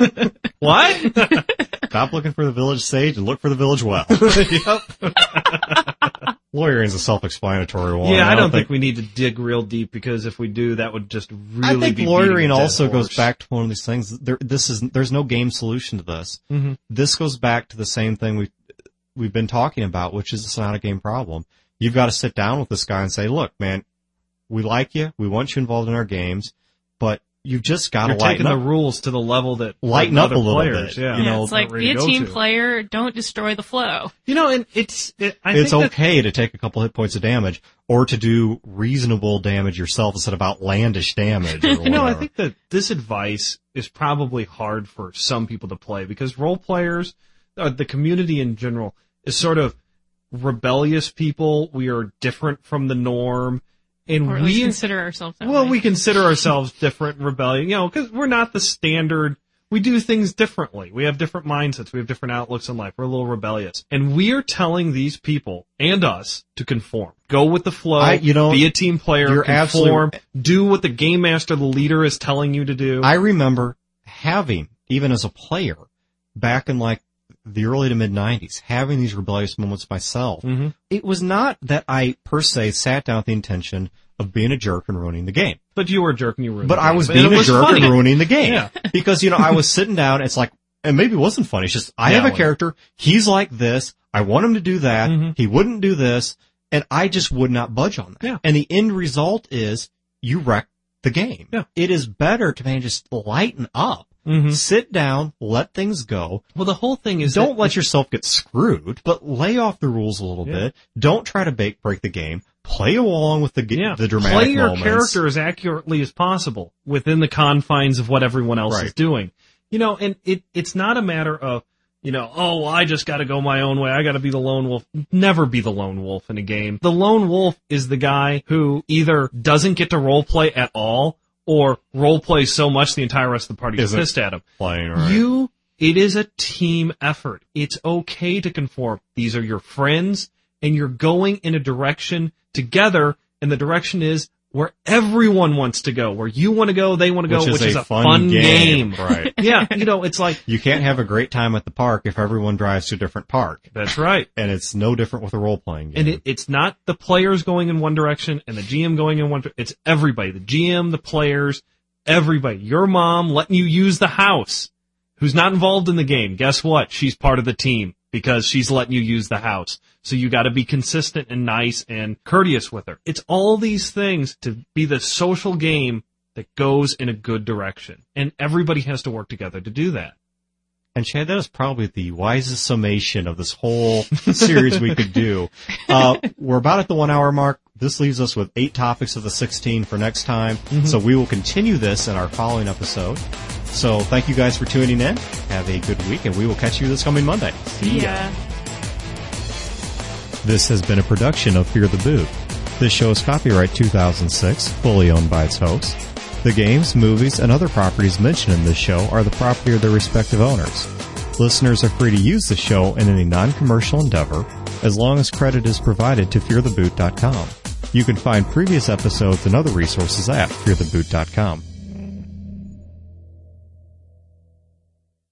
What? Stop looking for the village sage and look for the village well. Yep. Lawyering's a self-explanatory one. Yeah, I don't think we need to dig real deep, because if we do, that would just really I think be lawyering also horse. goes back to one of these things. There's no game solution to this. Mm-hmm. This goes back to the same thing we've been talking about, which is it's not a game problem. You've got to sit down with this guy and say, look, man, we like you. We want you involved in our games, but you've just got to lighten taking up. the rules to the level that Lighten up other a little players, bit. Yeah. You know, It's like, ready be to a go team to. player, don't destroy the flow. And It's I think that- okay to take a couple hit points of damage, or to do reasonable damage yourself instead of outlandish damage. Or whatever. I think that this advice is probably hard for some people to play, because role players, the community in general, is sort of rebellious people. We are different from the norm. And Or at least consider ourselves that way. we consider ourselves different and rebellion, because we're not the standard. We do things differently. We have different mindsets. We have different outlooks in life. We're a little rebellious. And we are telling these people and us to conform. Go with the flow. Be a team player. You're conform. Do what the game master, the leader, is telling you to do. I remember having, even as a player, back in like the early to mid 90s, having these rebellious moments myself. Mm-hmm. It was not that I per se sat down with the intention of being a jerk and ruining the game. But you were a jerk and you ruined But the I game. was And being it a was jerk funny. and ruining the game. Yeah. Because, I was sitting down, it's like, and maybe it wasn't funny, it's just, I have a well, character, he's like this, I want him to do that, Mhm. he wouldn't do this, and I just would not budge on that. Yeah. And the end result is, you wreck the game. Yeah. It is better to just lighten up, Mhm. sit down, let things go. Well, the whole thing is Don't let yourself get screwed, but lay off the rules a little Yeah. bit. Don't try to break the game. Play along with the dramatic play your moments. character as accurately as possible within the confines of what everyone else is Right. doing. And it's not a matter of, I just gotta go my own way. I gotta be the lone wolf. Never be the lone wolf in a game. The lone wolf is the guy who either doesn't get to role play at all, or role play so much the entire rest of the party is Isn't pissed at him. Playing, right. It is a team effort. It's okay to conform. These are your friends, and you're going in a direction together, and the direction is where everyone wants to go. Where you want to go, they want to go, which is a fun game. Right. Yeah, it's like... You can't have a great time at the park if everyone drives to a different park. That's right. And it's no different with a role-playing game. And it's not the players going in one direction and the GM going in one. It's everybody. The GM, the players, everybody. Your mom letting you use the house, who's not involved in the game. Guess what? She's part of the team because she's letting you use the house. So you got to be consistent and nice and courteous with her. It's all these things to be the social game that goes in a good direction. And everybody has to work together to do that. And Chad, that is probably the wisest summation of this whole series we could do. We're about at the 1 hour mark. This leaves us with 8 topics of the 16 for next time. Mm-hmm. So we will continue this in our following episode. So thank you guys for tuning in. Have a good week, and we will catch you this coming Monday. See ya. This has been a production of Fear the Boot. This show is copyright 2006, fully owned by its hosts. The games, movies, and other properties mentioned in this show are the property of their respective owners. Listeners are free to use the show in any non-commercial endeavor, as long as credit is provided to feartheboot.com. You can find previous episodes and other resources at feartheboot.com.